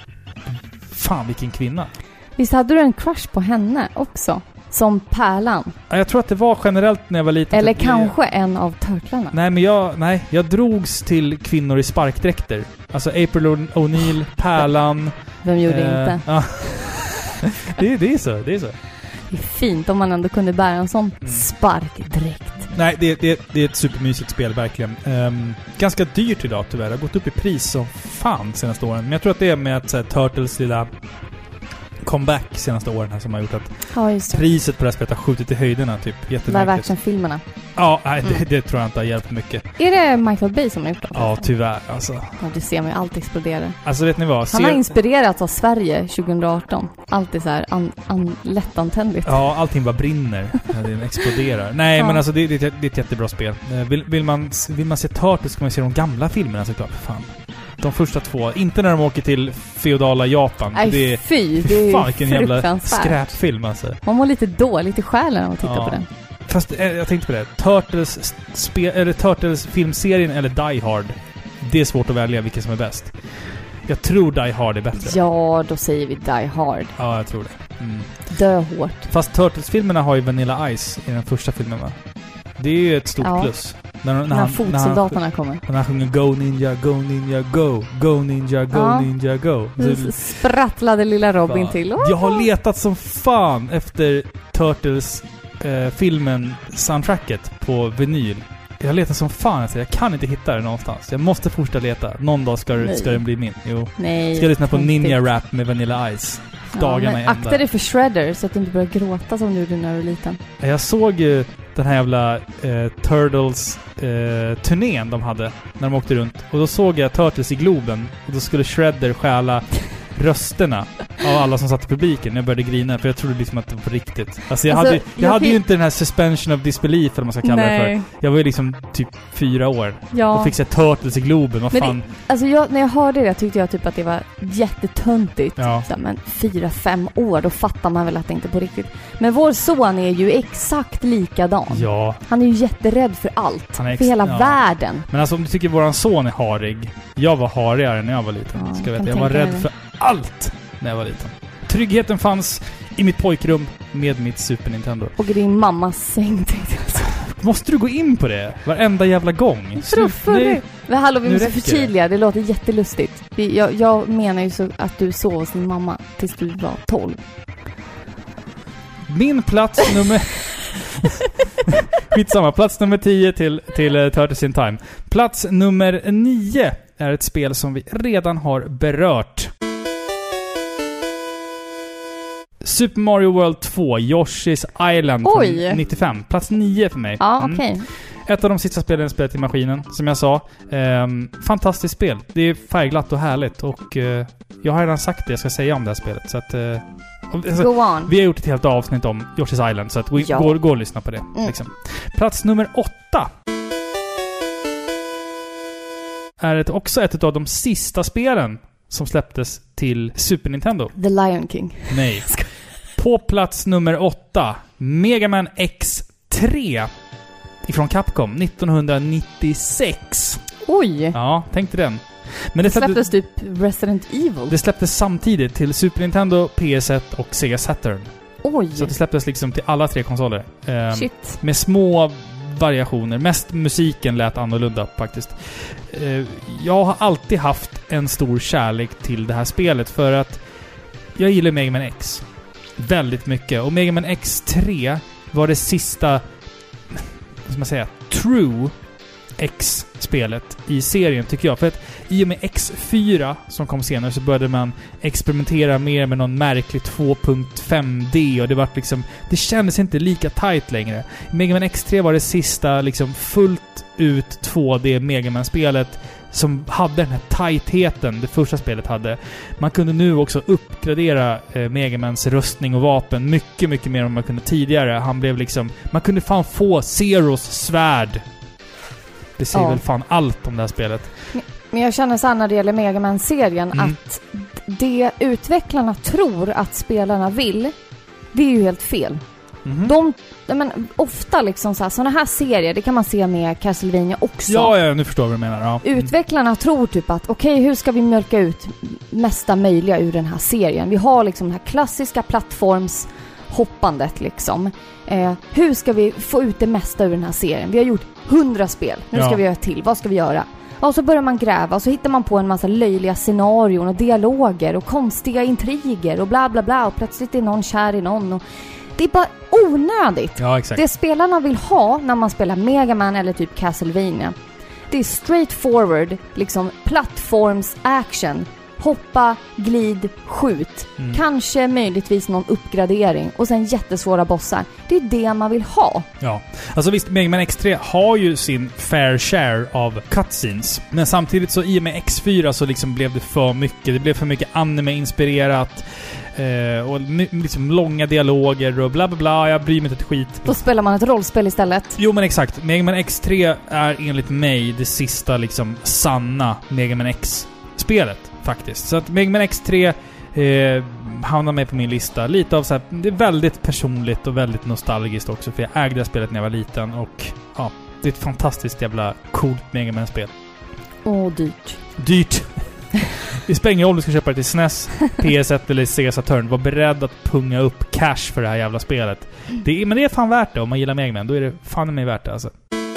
fan vilken kvinna. Visst hade du en crush på henne också? Som Pärlan? Ja, jag tror att det var generellt när jag var liten. Eller kanske jag... en av turtlarna? Nej, men jag, nej, jag drogs till kvinnor i sparkdräkter. Alltså April O'Neil, Pärlan. Vem gjorde eh, inte? Ja. det, det är så, det är så. Det är fint om man ändå kunde bära en sån mm. sparkdräkt. Nej, det, det, det är ett supermysigt spel, verkligen. Um, ganska dyrt idag tyvärr. Det har gått upp i pris som fan senaste åren. Men jag tror att det är med att så här, Turtles lilla comeback senaste åren här som har gjort att ja, just det. Priset på det här spelet har skjutit i höjderna typ. Live action-filmerna. Ja, nej, mm. det, det tror jag inte har hjälpt mycket. Är det Michael Bay som har gjort det? Ja, tyvärr. Alltså. Ja, du ser mig, allt exploderar. Alltså, vet ni vad? Han ser... har inspirerats av Sverige tjugo arton. Allt är så här an, an, lättantändigt. Ja, allting bara brinner. Det exploderar. Nej, ja. men alltså det, det, det är ett jättebra spel. Vill, vill, man, vill man se Turtles ska man se de gamla filmerna såklart. Fan. De första två. Inte när de åker till feodala Japan. Nej, det är, fy. Det är fan, vilken jävla fruktansvärt. skräpfilm alltså. Man mår lite dåligt i själen när man tittar ja. på den. Fast eh, jag tänkte på det. Turtles, spe, eller Turtles filmserien eller Die Hard. Det är svårt att välja vilken som är bäst. Jag tror Die Hard är bättre. Ja, då säger vi Die Hard. Ja, jag tror det. Mm. Dö hårt. Fast Turtles-filmerna har ju Vanilla Ice i den första filmen, va? Det är ju ett stort ja. plus. När, när, när han, fotsoldaterna när han, kommer. När han sjunger Go Ninja, Go Ninja, Go. Go Ninja, Go ja. Ninja, Go. Så sprattlade lilla Robin fan. till. Jag har letat som fan efter Turtles eh, filmen soundtracket på vinyl. Jag letar som fan, alltså. Jag kan inte hitta det någonstans. Jag måste fortsätta leta. Någon dag ska, det, ska den bli min. Jo. Nej. Ska jag lyssna på Ninja Rap med Vanilla Ice. Dagarna ja, akta dig för Shredder så att du inte börjar gråta som du gjorde när du var liten. Jag såg ju den här jävla eh, Turtles eh, turnén de hade när de åkte runt. Och då såg jag Turtles i Globen. Och då skulle Shredder stjäla rösterna av alla som satt i publiken. Jag började grina för jag trodde liksom att det var på riktigt. Alltså jag alltså, hade, jag jag hade fick... ju inte den här suspension of disbelief eller vad man ska kalla Nej. det för. Jag var ju liksom typ fyra år. Ja. Och fick se Turtles i Globen. Vad fan? Det, alltså jag, när jag hörde det tyckte jag typ att det var jättetöntigt. Ja. Så, men fyra, fem år, då fattar man väl att det inte är på riktigt. Men vår son är ju exakt likadan. Ja. Han är ju jätterädd för allt. Han är ex- för hela ja. världen. Men alltså om du tycker våran son är harig. Jag var harigare när jag var liten. Ja, ska jag kan veta. Jag var rädd det. för allt när jag var liten. Tryggheten fanns i mitt pojkrum med mitt Super Nintendo. Och i din mammas säng tänkte jag så. Måste du gå in på det? Varenda jävla gång. Truffar du? Men hallå, vi Nu måste räcker förtydliga. Det. det låter jättelustigt. Vi, jag, jag menar ju så att du sov hos din mamma tills du var tolv. Min plats nummer... Skitsamma. Plats nummer tio till, till uh, Turtles in Time. Plats nummer nio är ett spel som vi redan har berört. Super Mario World två, Yoshi's Island Oj. från nittiofem. Plats nio för mig. Ja, Mm. okej. Okay. Ett av de sista spelen jag spelat i maskinen, som jag sa. Ehm, fantastiskt spel. Det är färgglatt och härligt. Och eh, jag har redan sagt det jag ska säga om det här spelet. Så att... Eh, alltså, Go on. vi har gjort ett helt avsnitt om Yoshi's Island. Så att vi Ja. går, går och lyssna på det. Mm. Liksom. Plats nummer åtta. Är ett, också ett av de sista spelen som släpptes till Super Nintendo. The Lion King. Nej. På plats nummer åtta, Mega Man X tre ifrån Capcom nittonhundranittiosex. Oj! Ja, tänk dig den. Men det släpptes släpptes, typ Resident Evil. det släpptes samtidigt till Super Nintendo, P S ett och Sega Saturn. Oj! Så det släpptes liksom till alla tre konsoler. Ehm, Shit. med små variationer. Mest musiken lät annorlunda faktiskt. Ehm, jag har alltid haft en stor kärlek till det här spelet för att jag gillar Mega Man X väldigt mycket. Och Mega Man X tre var det sista, vad ska man säga, true X-spelet i serien tycker jag. För att i och med X fyra som kom senare så började man experimentera mer med någon märklig två punkt fem D och det var liksom, det kändes inte lika tight längre. Mega Man X tre var det sista liksom fullt ut två D Mega Man-spelet som hade den här tightheten det första spelet hade. Man kunde nu också uppgradera eh, Mega Mans rustning och vapen mycket, mycket mer än man kunde tidigare. Han blev liksom, man kunde fan få Zeros svärd. Det säger Ja. väl fan allt om det här spelet. Men jag känner så här när det gäller Mega Man-serien Mm. att det utvecklarna tror att spelarna vill, det är ju helt fel. Mhm. De, men, ofta liksom så här, såna här serier, det kan man se med Castlevania också. Ja, ja, nu förstår jag vad du menar. Ja. Mm. Utvecklarna tror typ att okej, okay, hur ska vi mjölka ut mesta möjliga ur den här serien? Vi har liksom den här klassiska plattformshoppandet liksom. Eh, hur ska vi få ut det mesta ur den här serien? Vi har gjort hundra spel. Nu Ja. ska vi göra till. Vad ska vi göra? Och så börjar man gräva och så hittar man på en massa löjliga scenarion och dialoger och konstiga intriger och bla bla bla och plötsligt är någon kär i någon och det är bara onödigt. Ja, exakt. Det spelarna vill ha när man spelar Mega Man eller typ Castlevania, det är straight forward, liksom plattforms action. Hoppa, glid, skjut. Mm. Kanske möjligtvis någon uppgradering och sen jättesvåra bossar. Det är det man vill ha. Ja. Alltså visst, Mega Man X tre har ju sin fair share av cutscenes. Men samtidigt så i och med X fyra så liksom blev det för mycket. Det blev för mycket anime-inspirerat. Eh, och liksom långa dialoger och bla bla bla. Jag bryr mig inte ett skit. Då spelar man ett rollspel istället. Jo men exakt. Mega Man X tre är enligt mig det sista liksom sanna Mega Man X-spelet faktiskt. Så att Mega Man X tre eh, hamnar med på min lista. Lite av så här, det är väldigt personligt och väldigt nostalgiskt också för jag ägde det spelet när jag var liten och ja, det är ett fantastiskt jävla coolt Mega Man-spel. Åh, dyrt. Dyrt. Det spelar ingen roll om du ska köpa det till S N E S, P S ett eller Sega Saturn. Var beredd att punga upp cash för det här jävla spelet. Det är, men det är fan värt det om man gillar Mega Man. Då är det fan mig värt det alltså.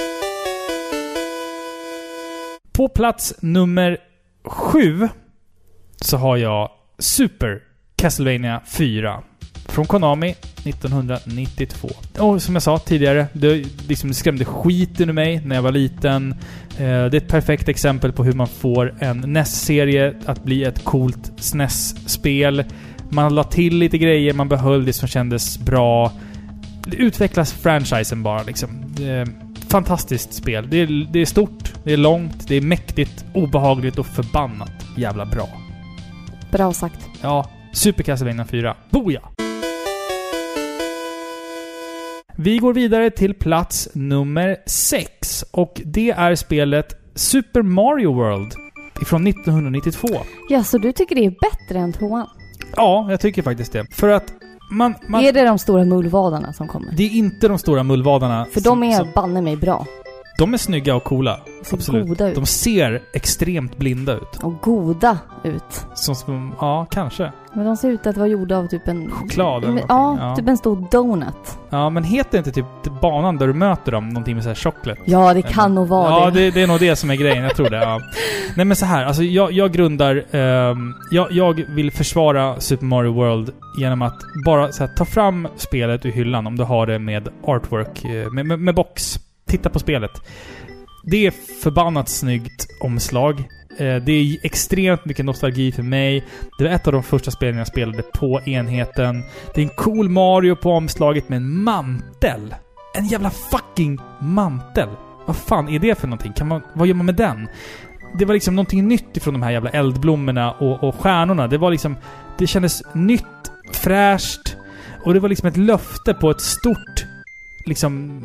På plats nummer sju så har jag Super Castlevania fyra. Från Konami nittonhundranittiotvå. Och som jag sa tidigare, det liksom skrämde skiten ur mig när jag var liten. Det är ett perfekt exempel på hur man får en N E S-serie att bli ett coolt S N E S-spel. Man la till lite grejer, man behöll det som kändes bra. Det utvecklas franchisen bara liksom. Fantastiskt spel. Det är, det är stort, det är långt, det är mäktigt, obehagligt och förbannat jävla bra. Bra sagt. Ja, Super Castlevania fyra. Boja! Vi går vidare till plats nummer sex. Och det är spelet Super Mario World från nittonhundranittiotvå. Ja, så du tycker det är bättre än tvåan? Ja, jag tycker faktiskt det. För att man... man är det de stora mullvadarna som kommer? Det är inte de stora mullvadarna. För som, de är som, banne mig bra. De är snygga och coola. Ser absolut. Goda ut. De ser extremt blinda ut. Och goda ut. Som, som ja, kanske. Men de ser ut att vara gjorda av typ en... choklad eller ja, ja, typ en stor donut. Ja, men heter inte typ banan där du möter dem någonting med så här choklad? Ja, det kan nog vara ja, det. Ja, det, det är nog det som är grejen, jag tror det. Ja. Nej, men så här, alltså jag, jag grundar... Um, jag, jag vill försvara Super Mario World genom att bara så här, ta fram spelet ur hyllan om du har det med artwork, med, med, med box. Titta på spelet. Det är förbannat snyggt omslag. Det är extremt mycket nostalgi för mig. Det var ett av de första spelen jag spelade på enheten. Det är en cool Mario på omslaget med en mantel. En jävla fucking mantel. Vad fan är det för någonting? Kan man, vad gör man med den? Det var liksom någonting nytt ifrån de här jävla eldblommorna och, och stjärnorna. Det var liksom... Det kändes nytt, fräscht. Och det var liksom ett löfte på ett stort... liksom...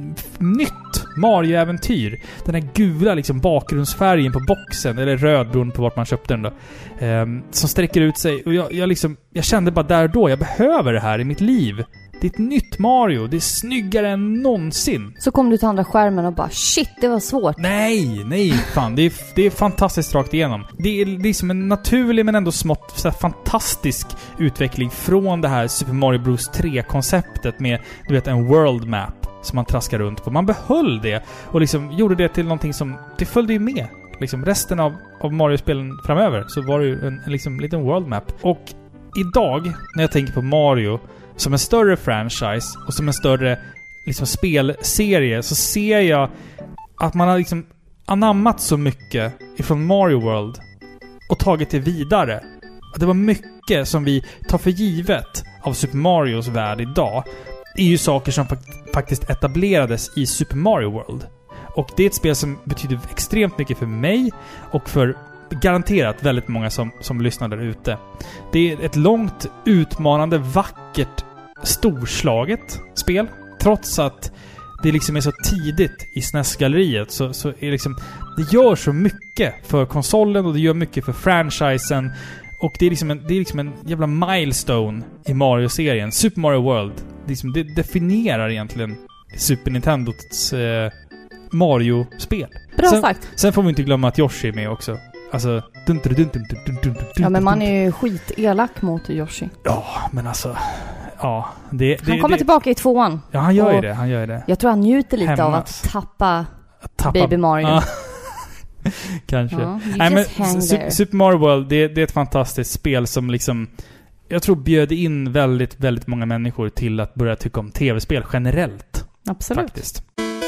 nytt Mario-äventyr. Den här gula liksom bakgrundsfärgen på boxen, eller röd beroende på vart man köpte den då, eh, som sträcker ut sig. Och jag, jag liksom, jag kände bara där då, jag behöver det här i mitt liv. Det är ett nytt Mario, det är snyggare än någonsin. Så kom du till andra skärmen och bara, shit, det var svårt. Nej, nej, fan. Det är, det är fantastiskt rakt igenom. Det är liksom en naturlig men ändå smått så här, fantastisk utveckling från det här Super Mario Bros tre-konceptet med, du vet, en world map som man traskar runt på. Man behöll det och liksom gjorde det till någonting som... Det följde ju med. Liksom resten av, av Mario-spelen framöver så var det ju en, en liksom, liten world map. Och idag, när jag tänker på Mario som en större franchise och som en större liksom, spelserie, så ser jag att man har liksom anammat så mycket ifrån Mario World och tagit det vidare. Det var mycket som vi tar för givet av Super Marios värld idag. Det är ju saker som faktiskt etablerades i Super Mario World. Och det är ett spel som betyder extremt mycket för mig och för garanterat väldigt många som, som lyssnar där ute. Det är ett långt, utmanande, vackert, storslaget spel. Trots att det liksom är så tidigt i S N E S-galleriet så, så är liksom... Det gör så mycket för konsolen och det gör mycket för franchisen. Och det är liksom en, det är liksom en jävla milestone i Mario-serien. Super Mario World. Liksom, det definierar egentligen Super Nintendos eh, Mario-spel. Bra sen, sagt. Sen får vi inte glömma att Yoshi är med också. Alltså... Dun, dun, dun, dun, dun, dun, dun, ja, men man är ju skitelak mot Yoshi. Ja, men alltså... Ja, det, det, han kommer det, tillbaka i tvåan. Ja, han gör ju det. Han gör ju det. Jag tror han njuter lite Hämnas. av att tappa, att tappa Baby Mario. Ja. Kanske. Ja, Nej, men Su- Super Mario World, det, det är ett fantastiskt spel som liksom... Jag tror bjöd in väldigt, väldigt många människor till att börja tycka om tv-spel generellt. Absolut. Faktiskt.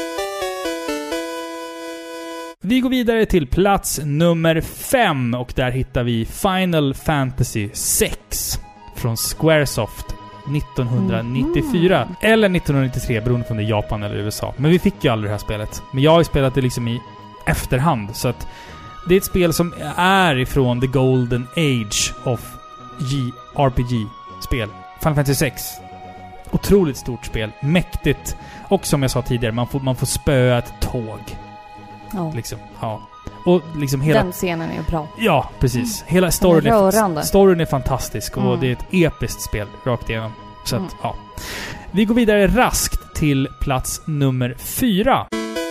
Vi går vidare till plats nummer fem och där hittar vi Final Fantasy sex från Squaresoft nittonhundranittiofyra. Mm. Eller nittonhundranittiotre, beroende på om det är Japan eller U S A. Men vi fick ju aldrig det här spelet. Men jag har ju spelat det liksom i efterhand. Så att det är ett spel som är ifrån the golden age of J R P G-spel. Final Fantasy sex. Otroligt stort spel. Mäktigt. Och som jag sa tidigare, man får, man får spöa ett tåg. Ja. Liksom, ja. Och liksom hela... Den scenen är bra. Ja, precis. Mm. Hela storyn är, är, storyn är fantastisk och mm. det är ett episkt spel rakt igenom. Så att, mm. ja. Vi går vidare raskt till plats nummer fyra.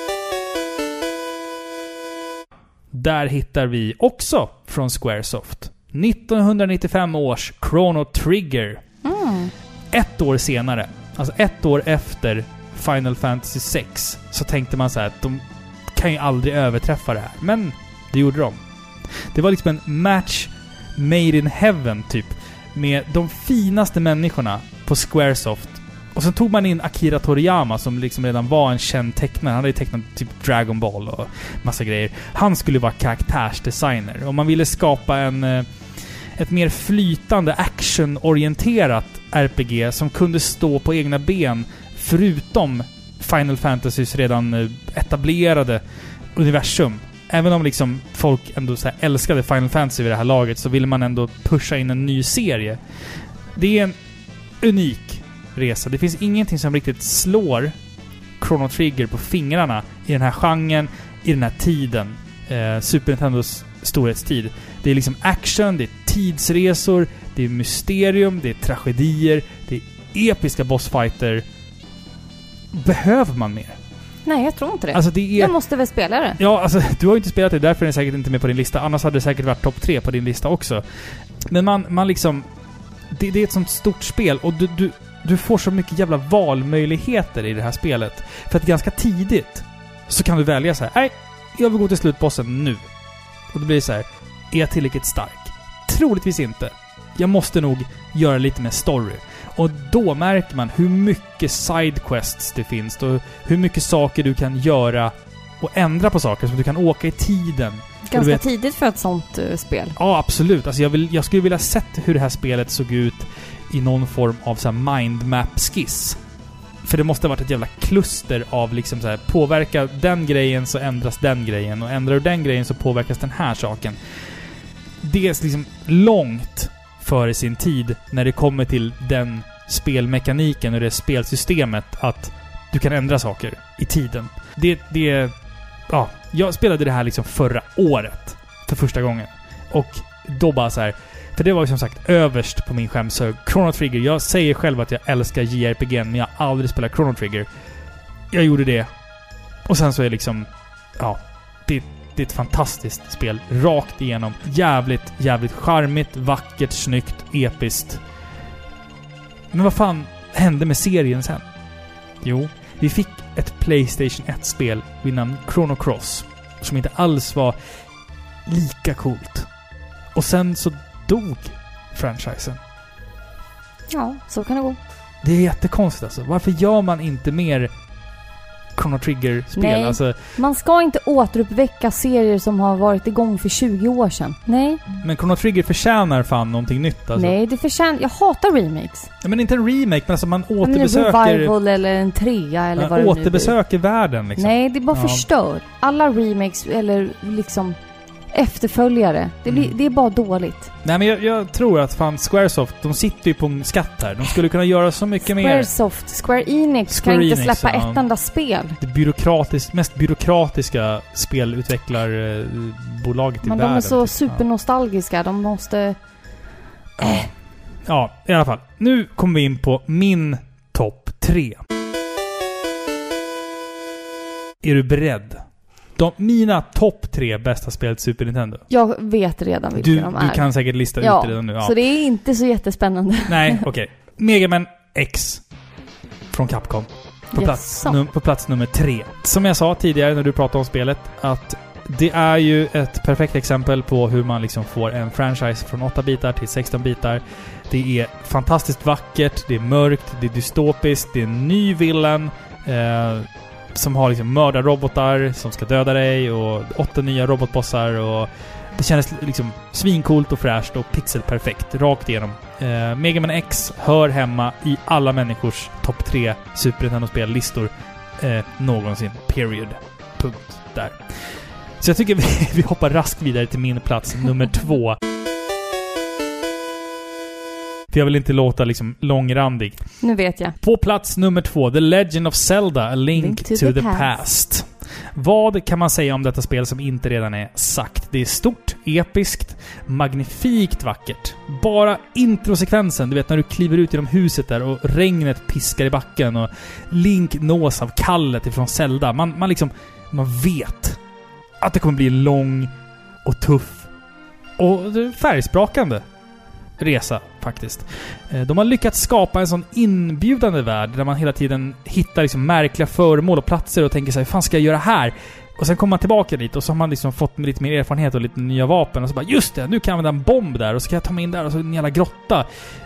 Där hittar vi också från Squaresoft nittonhundranittiofem års Chrono Trigger. Mm. Ett år senare, alltså ett år efter Final Fantasy sex, så tänkte man så här att de kan ju aldrig överträffa det här. Men det gjorde de. Det var liksom en match made in heaven typ. Med de finaste människorna på Squaresoft. Och sen tog man in Akira Toriyama som liksom redan var en känd tecknare. Han hade ju tecknat typ Dragon Ball och massa grejer. Han skulle vara karaktärsdesigner. Och man ville skapa en ett mer flytande, actionorienterat R P G som kunde stå på egna ben förutom Final Fantasys redan etablerade universum. Även om liksom folk ändå så här älskade Final Fantasy vid det här laget så ville man ändå pusha in en ny serie. Det är en unik resa. Det finns ingenting som riktigt slår Chrono Trigger på fingrarna i den här genren, i den här tiden. Eh, Super Nintendos storhetstid. Det är liksom action, det är tidsresor, det är mysterium, det är tragedier, det är episka bossfighter. Behöver man mer? Nej, jag tror inte det. Alltså det är... Jag måste väl spela det. Ja, alltså du har ju inte spelat det, därför är det säkert inte med på din lista. Annars hade det säkert varit topp tre på din lista också. Men man, man liksom... Det, det är ett sånt stort spel och du, du, du får så mycket jävla valmöjligheter i det här spelet. För att ganska tidigt så kan du välja så här: nej, jag vill gå till slutbossen nu. Och då blir det så här: är jag tillräckligt stark? Troligtvis inte. Jag måste nog göra lite mer story. Och då märker man hur mycket sidequests det finns och hur mycket saker du kan göra och ändra på saker, som du kan åka i tiden. Ganska vet, tidigt för ett sånt uh, spel. Ja, absolut. Alltså jag, vill, jag skulle vilja sett hur det här spelet såg ut i någon form av så här mindmap-skiss. För det måste ha varit ett jävla kluster av liksom så här: påverka den grejen så ändras den grejen, och ändrar du den grejen så påverkas den här saken. Det är liksom långt före sin tid när det kommer till den spelmekaniken och det spelsystemet att du kan ändra saker i tiden. Det, det ja, jag spelade det här liksom förra året för första gången. Och då bara så här, för det var ju som sagt överst på min skämshög. Chrono Trigger, jag säger själv att jag älskar J R P G, men jag har aldrig spelat Chrono Trigger. Jag gjorde det. Och sen så är liksom, ja, det Det är ett fantastiskt spel. Rakt igenom. Jävligt, jävligt charmigt, vackert, snyggt, episkt. Men vad fan hände med serien sen? Jo, vi fick ett PlayStation ett-spel vid namn Chrono Cross. Som inte alls var lika coolt. Och sen så dog franchisen. Ja, så kan det gå. Det är jättekonstigt alltså. Varför gör man inte mer Chrono Trigger-spel? Nej, alltså, man ska inte återuppväcka serier som har varit igång för tjugo år sedan. Nej. Men Chrono Trigger förtjänar fan någonting nytt alltså. Nej, det förtjänar... Jag hatar remakes. Ja, men inte en remake, men alltså man återbesöker... Men en revival eller en trea eller man vad det nu återbesöker världen liksom. Nej, det bara ja. förstör. Alla remakes eller liksom efterföljare. Det, blir, Mm. det är bara dåligt. Nej, men jag, jag tror att fan Squaresoft, de sitter ju på en skatt här. De skulle kunna göra så mycket mer. Squaresoft, Square Enix Square kan inte Enix, släppa ja. ett enda spel. Det byråkratiskt, mest byråkratiska spelutvecklarbolaget i Men världen. de är så typ. supernostalgiska. De måste... Ja. Ja, i alla fall. Nu kommer vi in på min topp tre. Är du beredd? De, mina topp tre bästa spel till Super Nintendo. Jag vet redan vilka Du, de du är. kan säkert lista ja, ut det redan nu. Ja, så det är inte så jättespännande. nej, okej. Okay. Mega Man X från Capcom. På plats, num- på plats nummer tre. Som jag sa tidigare när du pratade om spelet, att det är ju ett perfekt exempel på hur man liksom får en franchise från åtta bitar till sexton bitar. Det är fantastiskt vackert, det är mörkt, det är dystopiskt, det är en ny villain eh, som har liksom mördarrobotar som ska döda dig och åtta nya robotbossar, och det kändes liksom svincoolt och fräscht och pixelperfekt rakt igenom. Eh, Mega Man X hör hemma i alla människors topp tre Super Nintendo-spellistor eh, någonsin. Period. Punkt. Där. Så jag tycker vi, vi hoppar raskt vidare till min plats nummer två. För jag vill inte låta liksom långrandig. Nu vet jag. På plats nummer två, The Legend of Zelda, A Link, Link to, to the, the past. past. Vad kan man säga om detta spel som inte redan är sagt? Det är stort, episkt, magnifikt vackert. Bara introsekvensen, du vet när du kliver ut genom huset där och regnet piskar i backen och Link nås av kallet ifrån Zelda. Man, man liksom, man vet att det kommer bli en lång och tuff och färgsprakande resa faktiskt. De har lyckats skapa en sån inbjudande värld där man hela tiden hittar liksom märkliga föremål och platser och tänker sig, hur fan ska jag göra här? Och sen kommer man tillbaka dit och så har man liksom fått lite mer erfarenhet och lite nya vapen och så bara, just det, nu kan jag använda en bomb där och så kan jag ta mig in där och så en jävla grotta.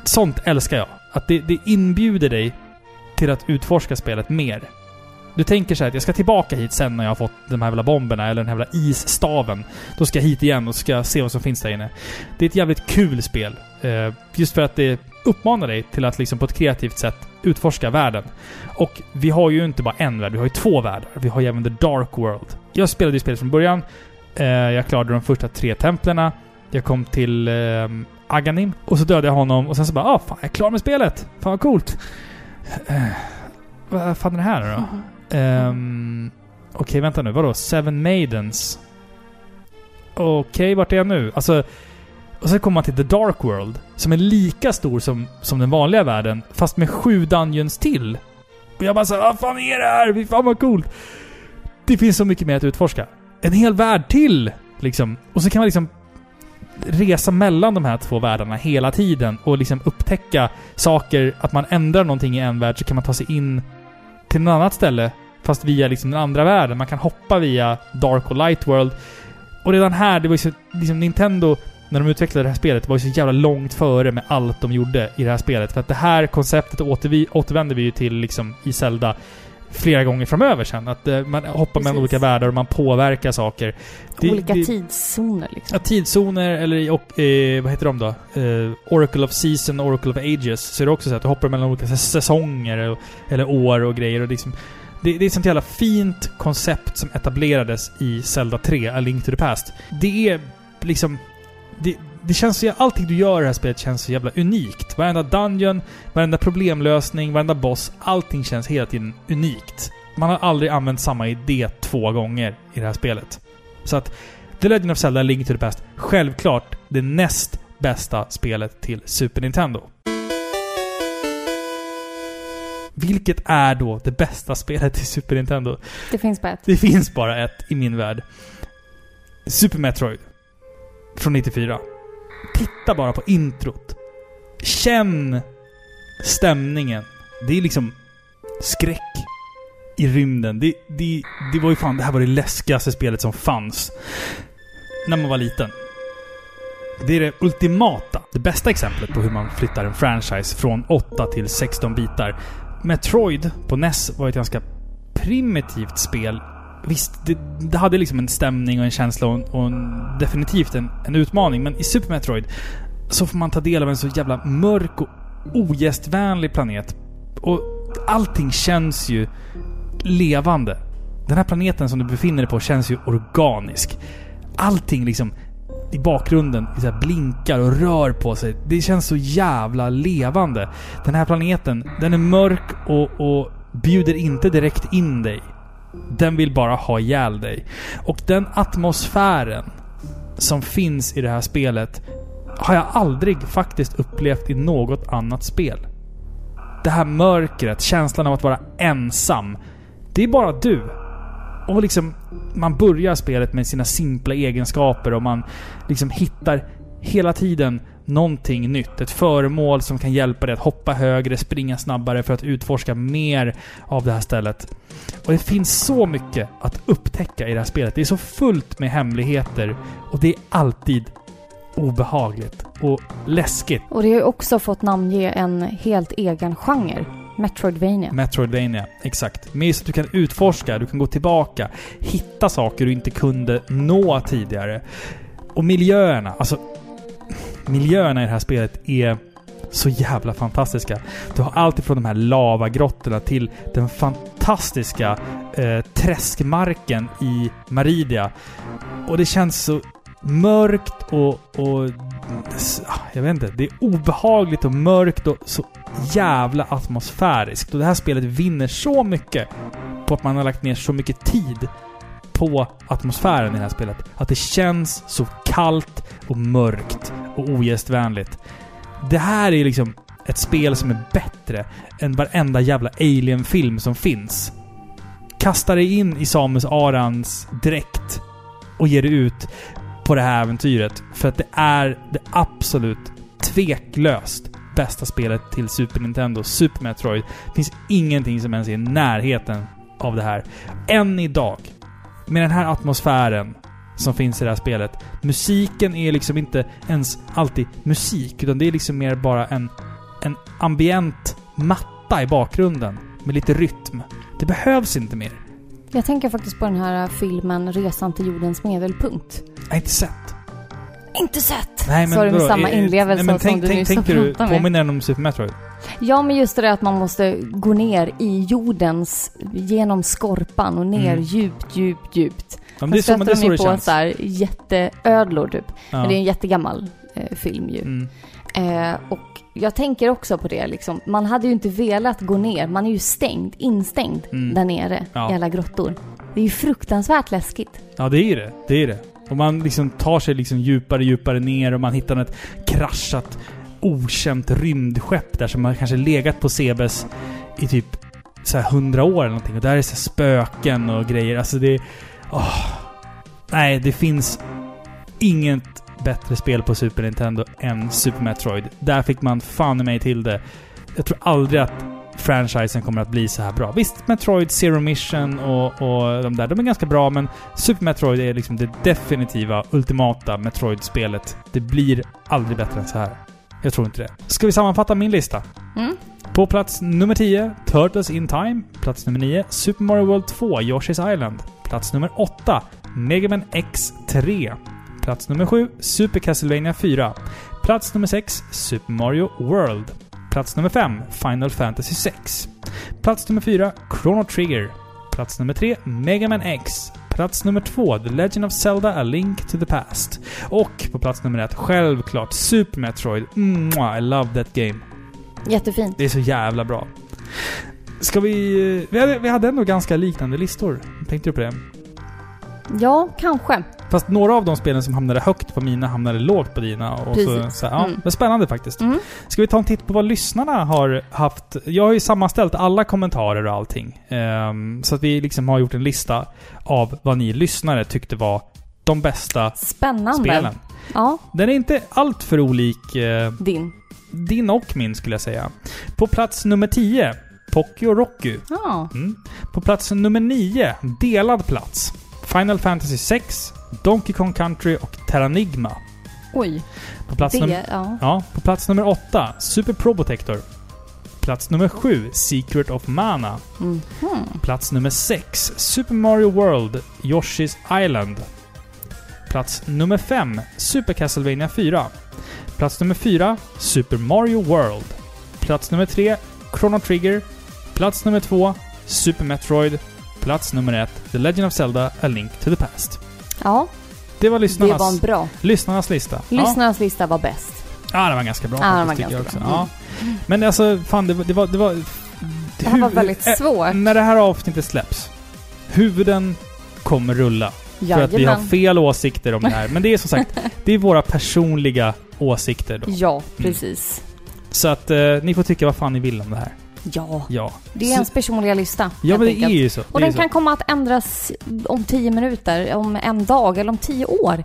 sånt älskar jag. Att det, det inbjuder dig till att utforska spelet mer. Du tänker så här att jag ska tillbaka hit sen när jag har fått de här jävla bomberna eller den här jävla isstaven. Då ska jag hit igen och ska se vad som finns där inne. Det är ett jävligt kul spel. Eh, just för att det uppmanar dig till att liksom på ett kreativt sätt utforska världen. Och vi har ju inte bara en värld, vi har ju två världar. Vi har ju även The Dark World. Jag spelade ju spelet från början. Eh, jag klarade de första tre templerna. Jag kom till eh, Aghanim och så dödade jag honom och sen så bara, ah fan, jag är klar med spelet. Fan vad coolt. Eh, vad fan är det här nu då? Mm. Um, Okej, okay, vänta nu. Vadå? Seven Maidens. Okej, okay, vart är jag nu? Alltså, och så kommer man till The Dark World som är lika stor som, som den vanliga världen fast med sju dungeons till. Och jag bara såhär, vad fan är det här? Fy fan vad coolt. Det finns så mycket mer att utforska. En hel värld till liksom. Och så kan man liksom resa mellan de här två världarna hela tiden och liksom upptäcka saker. Att man ändrar någonting i en värld så kan man ta sig in till något annat ställe fast via liksom den andra världen. Man kan hoppa via Dark och Light World. Och redan här, det var ju så liksom Nintendo när de utvecklade det här spelet var ju så jävla långt före med allt de gjorde i det här spelet. För att det här konceptet återvi, återvänder vi ju till liksom i Zelda flera gånger framöver sen. Att uh, man hoppar Precis. mellan olika världar och man påverkar saker. Det, olika det, tidszoner liksom. Ja, tidszoner eller och, eh, vad heter de då? Eh, Oracle of Season, Oracle of Ages. Så är det också så att du hoppar mellan olika säsonger och, eller år och grejer. Och liksom, det, det är ett sånt jävla fint koncept som etablerades i Zelda tre, A Link to the Past. Det är liksom... Det, det känns ju, allting du gör i det här spelet känns så jävla unikt. Varenda dungeon, varenda problemlösning, varenda boss, allting känns hela tiden unikt. Man har aldrig använt samma idé två gånger i det här spelet. Så att The Legend of Zelda: A Link to the Past, självklart det näst bästa spelet till Super Nintendo. Vilket är då det bästa spelet till Super Nintendo? Det finns bara ett. Det finns bara ett i min värld. Super Metroid. Från nittiofyra. Titta bara på introt. Känn stämningen. Det är liksom skräck i rymden. Det, det, det var ju fan, det här var det läskigaste spelet som fanns när man var liten. Det är det ultimata, det bästa exemplet på hur man flyttar en franchise från åtta till sexton bitar. Metroid på N E S var ett ganska primitivt spel. Visst, det, det hade liksom en stämning och en känsla och, och en, definitivt en, en utmaning. Men i Super Metroid så får man ta del av en så jävla mörk och ogästvänlig planet. Och allting känns ju levande. Den här planeten som du befinner dig på känns ju organisk. Allting liksom i bakgrunden så här blinkar och rör på sig. Det känns så jävla levande. Den här planeten, den är mörk och, och bjuder inte direkt in dig. Den vill bara ha ihjäl dig. Och den atmosfären som finns i det här spelet har jag aldrig faktiskt upplevt i något annat spel. Det här mörkret, känslan av att vara ensam. Det är bara du. Och liksom man börjar spelet med sina simpla egenskaper och man liksom hittar hela tiden någonting nytt. Ett föremål som kan hjälpa dig att hoppa högre, springa snabbare för att utforska mer av det här stället. Och det finns så mycket att upptäcka i det här spelet. Det är så fullt med hemligheter och det är alltid obehagligt och läskigt. Och det har ju också fått namnge en helt egen genre. Metroidvania. Metroidvania, exakt. Med så att du kan utforska, du kan gå tillbaka, hitta saker du inte kunde nå tidigare. Och miljöerna, alltså miljöerna i det här spelet är så jävla fantastiska. Du har allt ifrån de här lavagrottorna till den fantastiska eh, träskmarken i Maridia. Och det känns så mörkt och, och jag vet inte, det är obehagligt och mörkt och så jävla atmosfäriskt. Och det här spelet vinner så mycket på att man har lagt ner så mycket tid på atmosfären i det här spelet. Att det känns så kallt och mörkt och ogästvänligt. Det här är liksom ett spel som är bättre än varenda jävla Alien-film som finns. Kasta dig in i Samus Arans dräkt och ge dig ut på det här äventyret. För att det är det absolut tveklöst bästa spelet till Super Nintendo, Super Metroid. Det finns ingenting som ens är i närheten av det här. Än idag, med den här atmosfären som finns i det här spelet. Musiken är liksom inte ens alltid musik, utan det är liksom mer bara en en ambient matta i bakgrunden med lite rytm. Det behövs inte mer. Jag tänker faktiskt på den här filmen Resan till jordens medelpunkt. Jag har inte sett. Inte sett! Nej, men så är det med vadå? samma Eh, inlevelse nej, men som tänk, du tänk, nyss tänker har du, pratat med. påminner den om Super Metroid? Ja, men just det att man måste gå ner i jordens, genom skorpan och ner Mm. djupt, djupt, djupt. Ja, men det är så, men det är så de det på känns. så här jätteödlor typ. Ja. Men det är en jättegammal eh, film ju. Mm. Eh, och jag tänker också på det liksom. Man hade ju inte velat gå ner. Man är ju stängd, instängd Mm. där nere Ja. i alla grottor. Det är ju fruktansvärt läskigt. Ja, det är det. Det är det. Och man liksom tar sig liksom djupare, djupare ner och man hittar ett kraschat, okänt rymdskepp där som har kanske legat på Sebes i typ så här hundra år eller någonting. Och där är så spöken och grejer. Alltså det... Åh. Nej, det finns inget bättre spel på Super Nintendo än Super Metroid. Där fick man fan i mig till det. Jag tror aldrig att franchisen kommer att bli så här bra. Visst, Metroid Zero Mission och, och de där, de är ganska bra, men Super Metroid är liksom det definitiva, ultimata Metroid-spelet. Det blir aldrig bättre än så här. Jag tror inte det. Ska vi sammanfatta min lista? Mm. På plats nummer tio, Turtles in Time. Plats nummer nio, Super Mario World två, Yoshi's Island. Plats nummer åtta, Mega Man X tre. Plats nummer sju, Super Castlevania fyra. Plats nummer sex, Super Mario World. Plats nummer fem, Final Fantasy sex. Plats nummer fyra, Chrono Trigger. Plats nummer tre, Mega Man X. Plats nummer två, The Legend of Zelda A Link to the Past. Och på plats nummer ett, självklart, Super Metroid. Mwah, I love that game. Jättefint. Det är så jävla bra. Ska vi... Vi hade, vi hade ändå ganska liknande listor. Tänkte du på det? Ja, kanske. Fast några av de spelen som hamnade högt på mina hamnade lågt på dina. Och så, Precis. så, ja, Mm. det är spännande faktiskt. Mm. Ska vi ta en titt på vad lyssnarna har haft? Jag har ju sammanställt alla kommentarer och allting. Um, så att vi liksom har gjort en lista av vad ni lyssnare tyckte var de bästa Spännande. spelen. Ja, Den är inte allt för olik eh, din. din och min, skulle jag säga. På plats nummer tio, Pocky och Rocky. Ja. Mm. På plats nummer nio, delad plats, Final Fantasy sex, Donkey Kong Country och Terranigma. Oj. På plats, Det, num- ja. ja, på plats nummer åtta, Super Probotector. Plats nummer sju, Secret of Mana. Mhm. Plats nummer sex, Super Mario World, Yoshi's Island. Plats nummer fem, Super Castlevania fyra. Plats nummer fyra, Super Mario World. Plats nummer tre, Chrono Trigger. Plats nummer två, Super Metroid. Plats nummer ett, The Legend of Zelda A Link to the Past. Ja, Det var det lyssnarnas, var en bra. lyssnarnas lista. Lyssnarnas lista var bäst. Ja. ja, det var ganska bra. Ja, den var faktiskt, tycker jag ganska också. bra. Ja. Men alltså, fan, det, var- det var... Det, var, Det här var väldigt eh, svårt. När det här avsnittet släpps, huvuden kommer rulla. För att vi har Jajamän. fel åsikter om det här. Men det är som sagt, det är våra personliga åsikter då. Ja, precis. Så att eh, ni får tycka vad fan ni vill om det här. Ja. Ja. Det är Så- ens personliga lista. Ja, helt men det enkelt. är ju så. Och det är den så. kan komma att ändras om tio minuter, om en dag eller om tio år.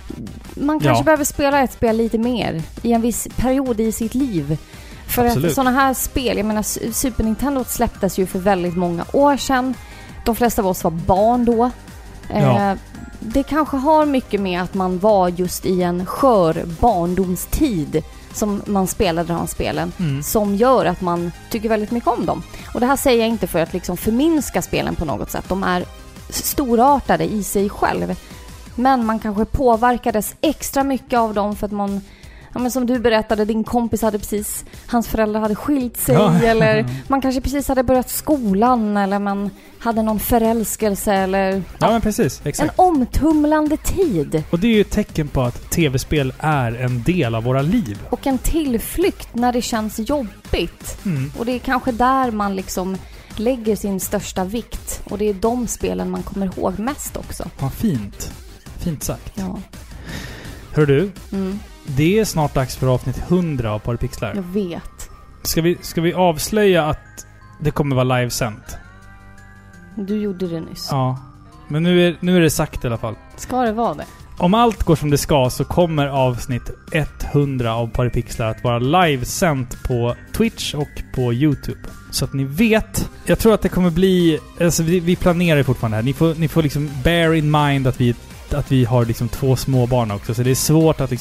Man kanske Ja. behöver spela ett spel lite mer i en viss period i sitt liv. För Absolut. att sådana här spel, jag menar Su- Super Nintendo släpptes ju för väldigt många år sedan. De flesta av oss var barn då. Ja. Eh, det kanske har mycket med att man var just i en skör barndomstid som man spelade de här spelen, Mm. som gör att man tycker väldigt mycket om dem. Och det här säger jag inte för att liksom förminska spelen på något sätt. De är storartade i sig själv. Men man kanske påverkades extra mycket av dem för att man, ja, men som du berättade, din kompis hade precis, hans föräldrar hade skilt sig, Ja. eller man kanske precis hade börjat skolan, eller man hade någon förälskelse, eller Ja, men precis. en Exakt. omtumlande tid. Och det är ju ett tecken på att tv-spel är en del av våra liv. Och en tillflykt när det känns jobbigt. Mm. Och det är kanske där man liksom lägger sin största vikt. Och det är de spelen man kommer ihåg mest också. Vad fint. Fint sagt. Ja. Hör du, Mm, det är snart dags för avsnitt hundra av Parapixlar. jag vet. Ska vi, ska vi avslöja att det kommer vara livesänt? Du gjorde det nyss. Ja. Men nu är, nu är det sagt i alla fall. Ska det vara det? Om allt går som det ska så kommer avsnitt hundra av Parapixlar att vara livesänt på Twitch och på YouTube. Så att ni vet. Jag tror att det kommer bli... Alltså vi, vi planerar fortfarande här. Ni får, ni får liksom bear in mind att vi, att vi har liksom två små barn också. Så det är svårt att liksom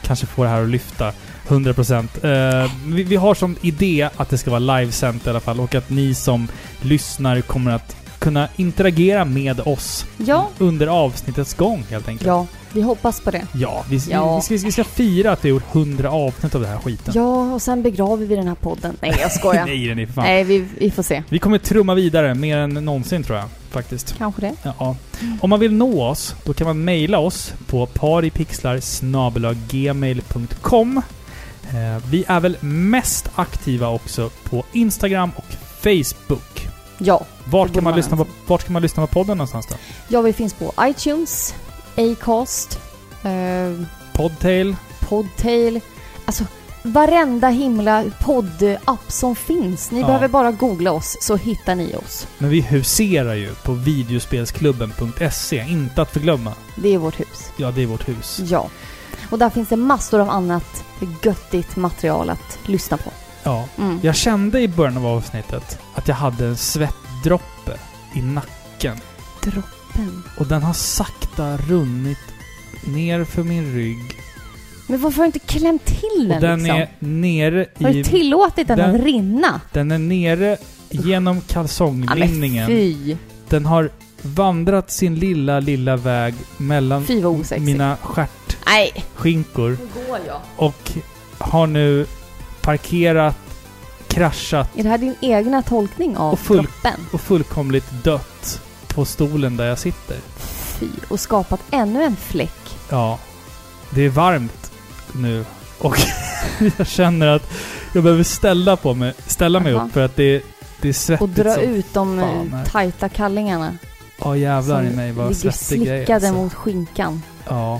kanske få det här att lyfta hundra procent. Uh, vi, vi har som idé att det ska vara livesänt i alla fall, och att ni som lyssnar kommer att kunna interagera med oss ja. under avsnittets gång helt enkelt. Ja, vi hoppas på det. Ja, vi, ja. Vi, vi, ska, vi ska fira att vi har gjort hundra avsnitt av det här skiten. Ja, och sen begraver vi den här podden. Nej, jag skojar. Nej, den är för fan. Nej, vi, vi får se. Vi kommer trumma vidare mer än någonsin, tror jag, faktiskt. Kanske det. Ja. Om man vill nå oss, då kan man mejla oss på paripixlar snabel-a gmail punkt com. Eh, vi är väl mest aktiva också på Instagram och Facebook. Ja. Vart kan man, lyssna på, vart kan man lyssna på podden någonstans då? Ja, vi finns på iTunes, Acast, eh, Podtail. Podtail. Alltså, varenda himla poddapp som finns. Ni ja. behöver bara googla oss så hittar ni oss. Men vi huserar ju på videospelsklubben punkt se, inte att förglömma. Det är vårt hus. Ja, det är vårt hus. Ja. Och där finns det massor av annat göttigt material att lyssna på. Ja. Mm. Jag kände i början av avsnittet att jag hade en svettdroppe i nacken. Droppen. Och den har sakta runnit ner för min rygg. Men varför har du inte klämt till den, och den liksom? är nere i... Har du tillåtit den, den att rinna? Den är nere genom kalsonglinningen. Ja, fy. Den har vandrat sin lilla, lilla väg mellan fy, vad osexigt. mina stjärt Nej. skinkor. Nu går jag. Och har nu parkerat, kraschat. Är det här din egna tolkning av och full, droppen? Och fullkomligt dött på stolen där jag sitter. Fy. Och skapat ännu en fläck. Ja. Det är varmt nu. Och jag känner att jag behöver ställa på mig, ställa mig Aha. upp för att det, det är svettigt. Och dra så ut de fan, tajta kallingarna. Ja, jävlar i mig vad svettig svettig grej. slickade Alltså. mot skinkan. Ja.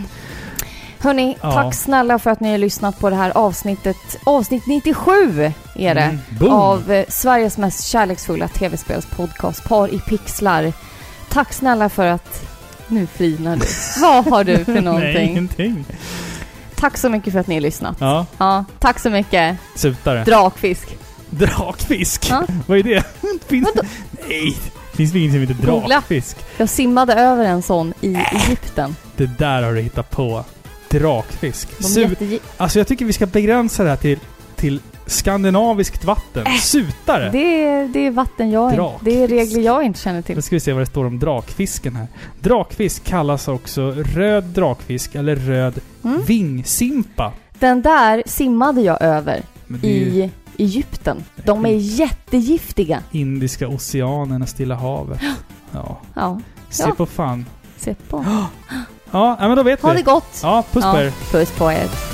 Hörni, Ja. tack snälla för att ni har lyssnat på det här avsnittet. Avsnitt nittiosju är det. Mm, av eh, Sveriges mest kärleksfulla tv-spelspodcast, Par i pixlar. Tack snälla för att... Nu flinar du. Vad har du för någonting? Nej, ingenting. Tack så mycket för att ni har lyssnat. Ja. Ja, tack så mycket. Sutare. Drakfisk. Drakfisk? Ja. Vad är det? Finns det? Nej, finns det inget som heter Googla. drakfisk? Jag simmade över en sån i Egypten. Det där har du hittat på. Drakfisk. De Su- jätte- alltså jag tycker vi ska begränsa det här till, till skandinaviskt vatten. Äh, Sutare. Det är, det är vatten jag inte... Drakfisk. Det är regler jag inte känner till. Nu ska vi se vad det står om drakfisken här. Drakfisk kallas också röd drakfisk eller röd Mm. vingsimpa. Den där simmade jag över Men det är ju i Egypten. De är jättegiftiga. Indiska oceanen och Stilla havet. Ja. Ja, Se Ja. på fan. se på. Ja, men då vet Ha vi. det gott. Ja, puss på Ja, er. puss på er.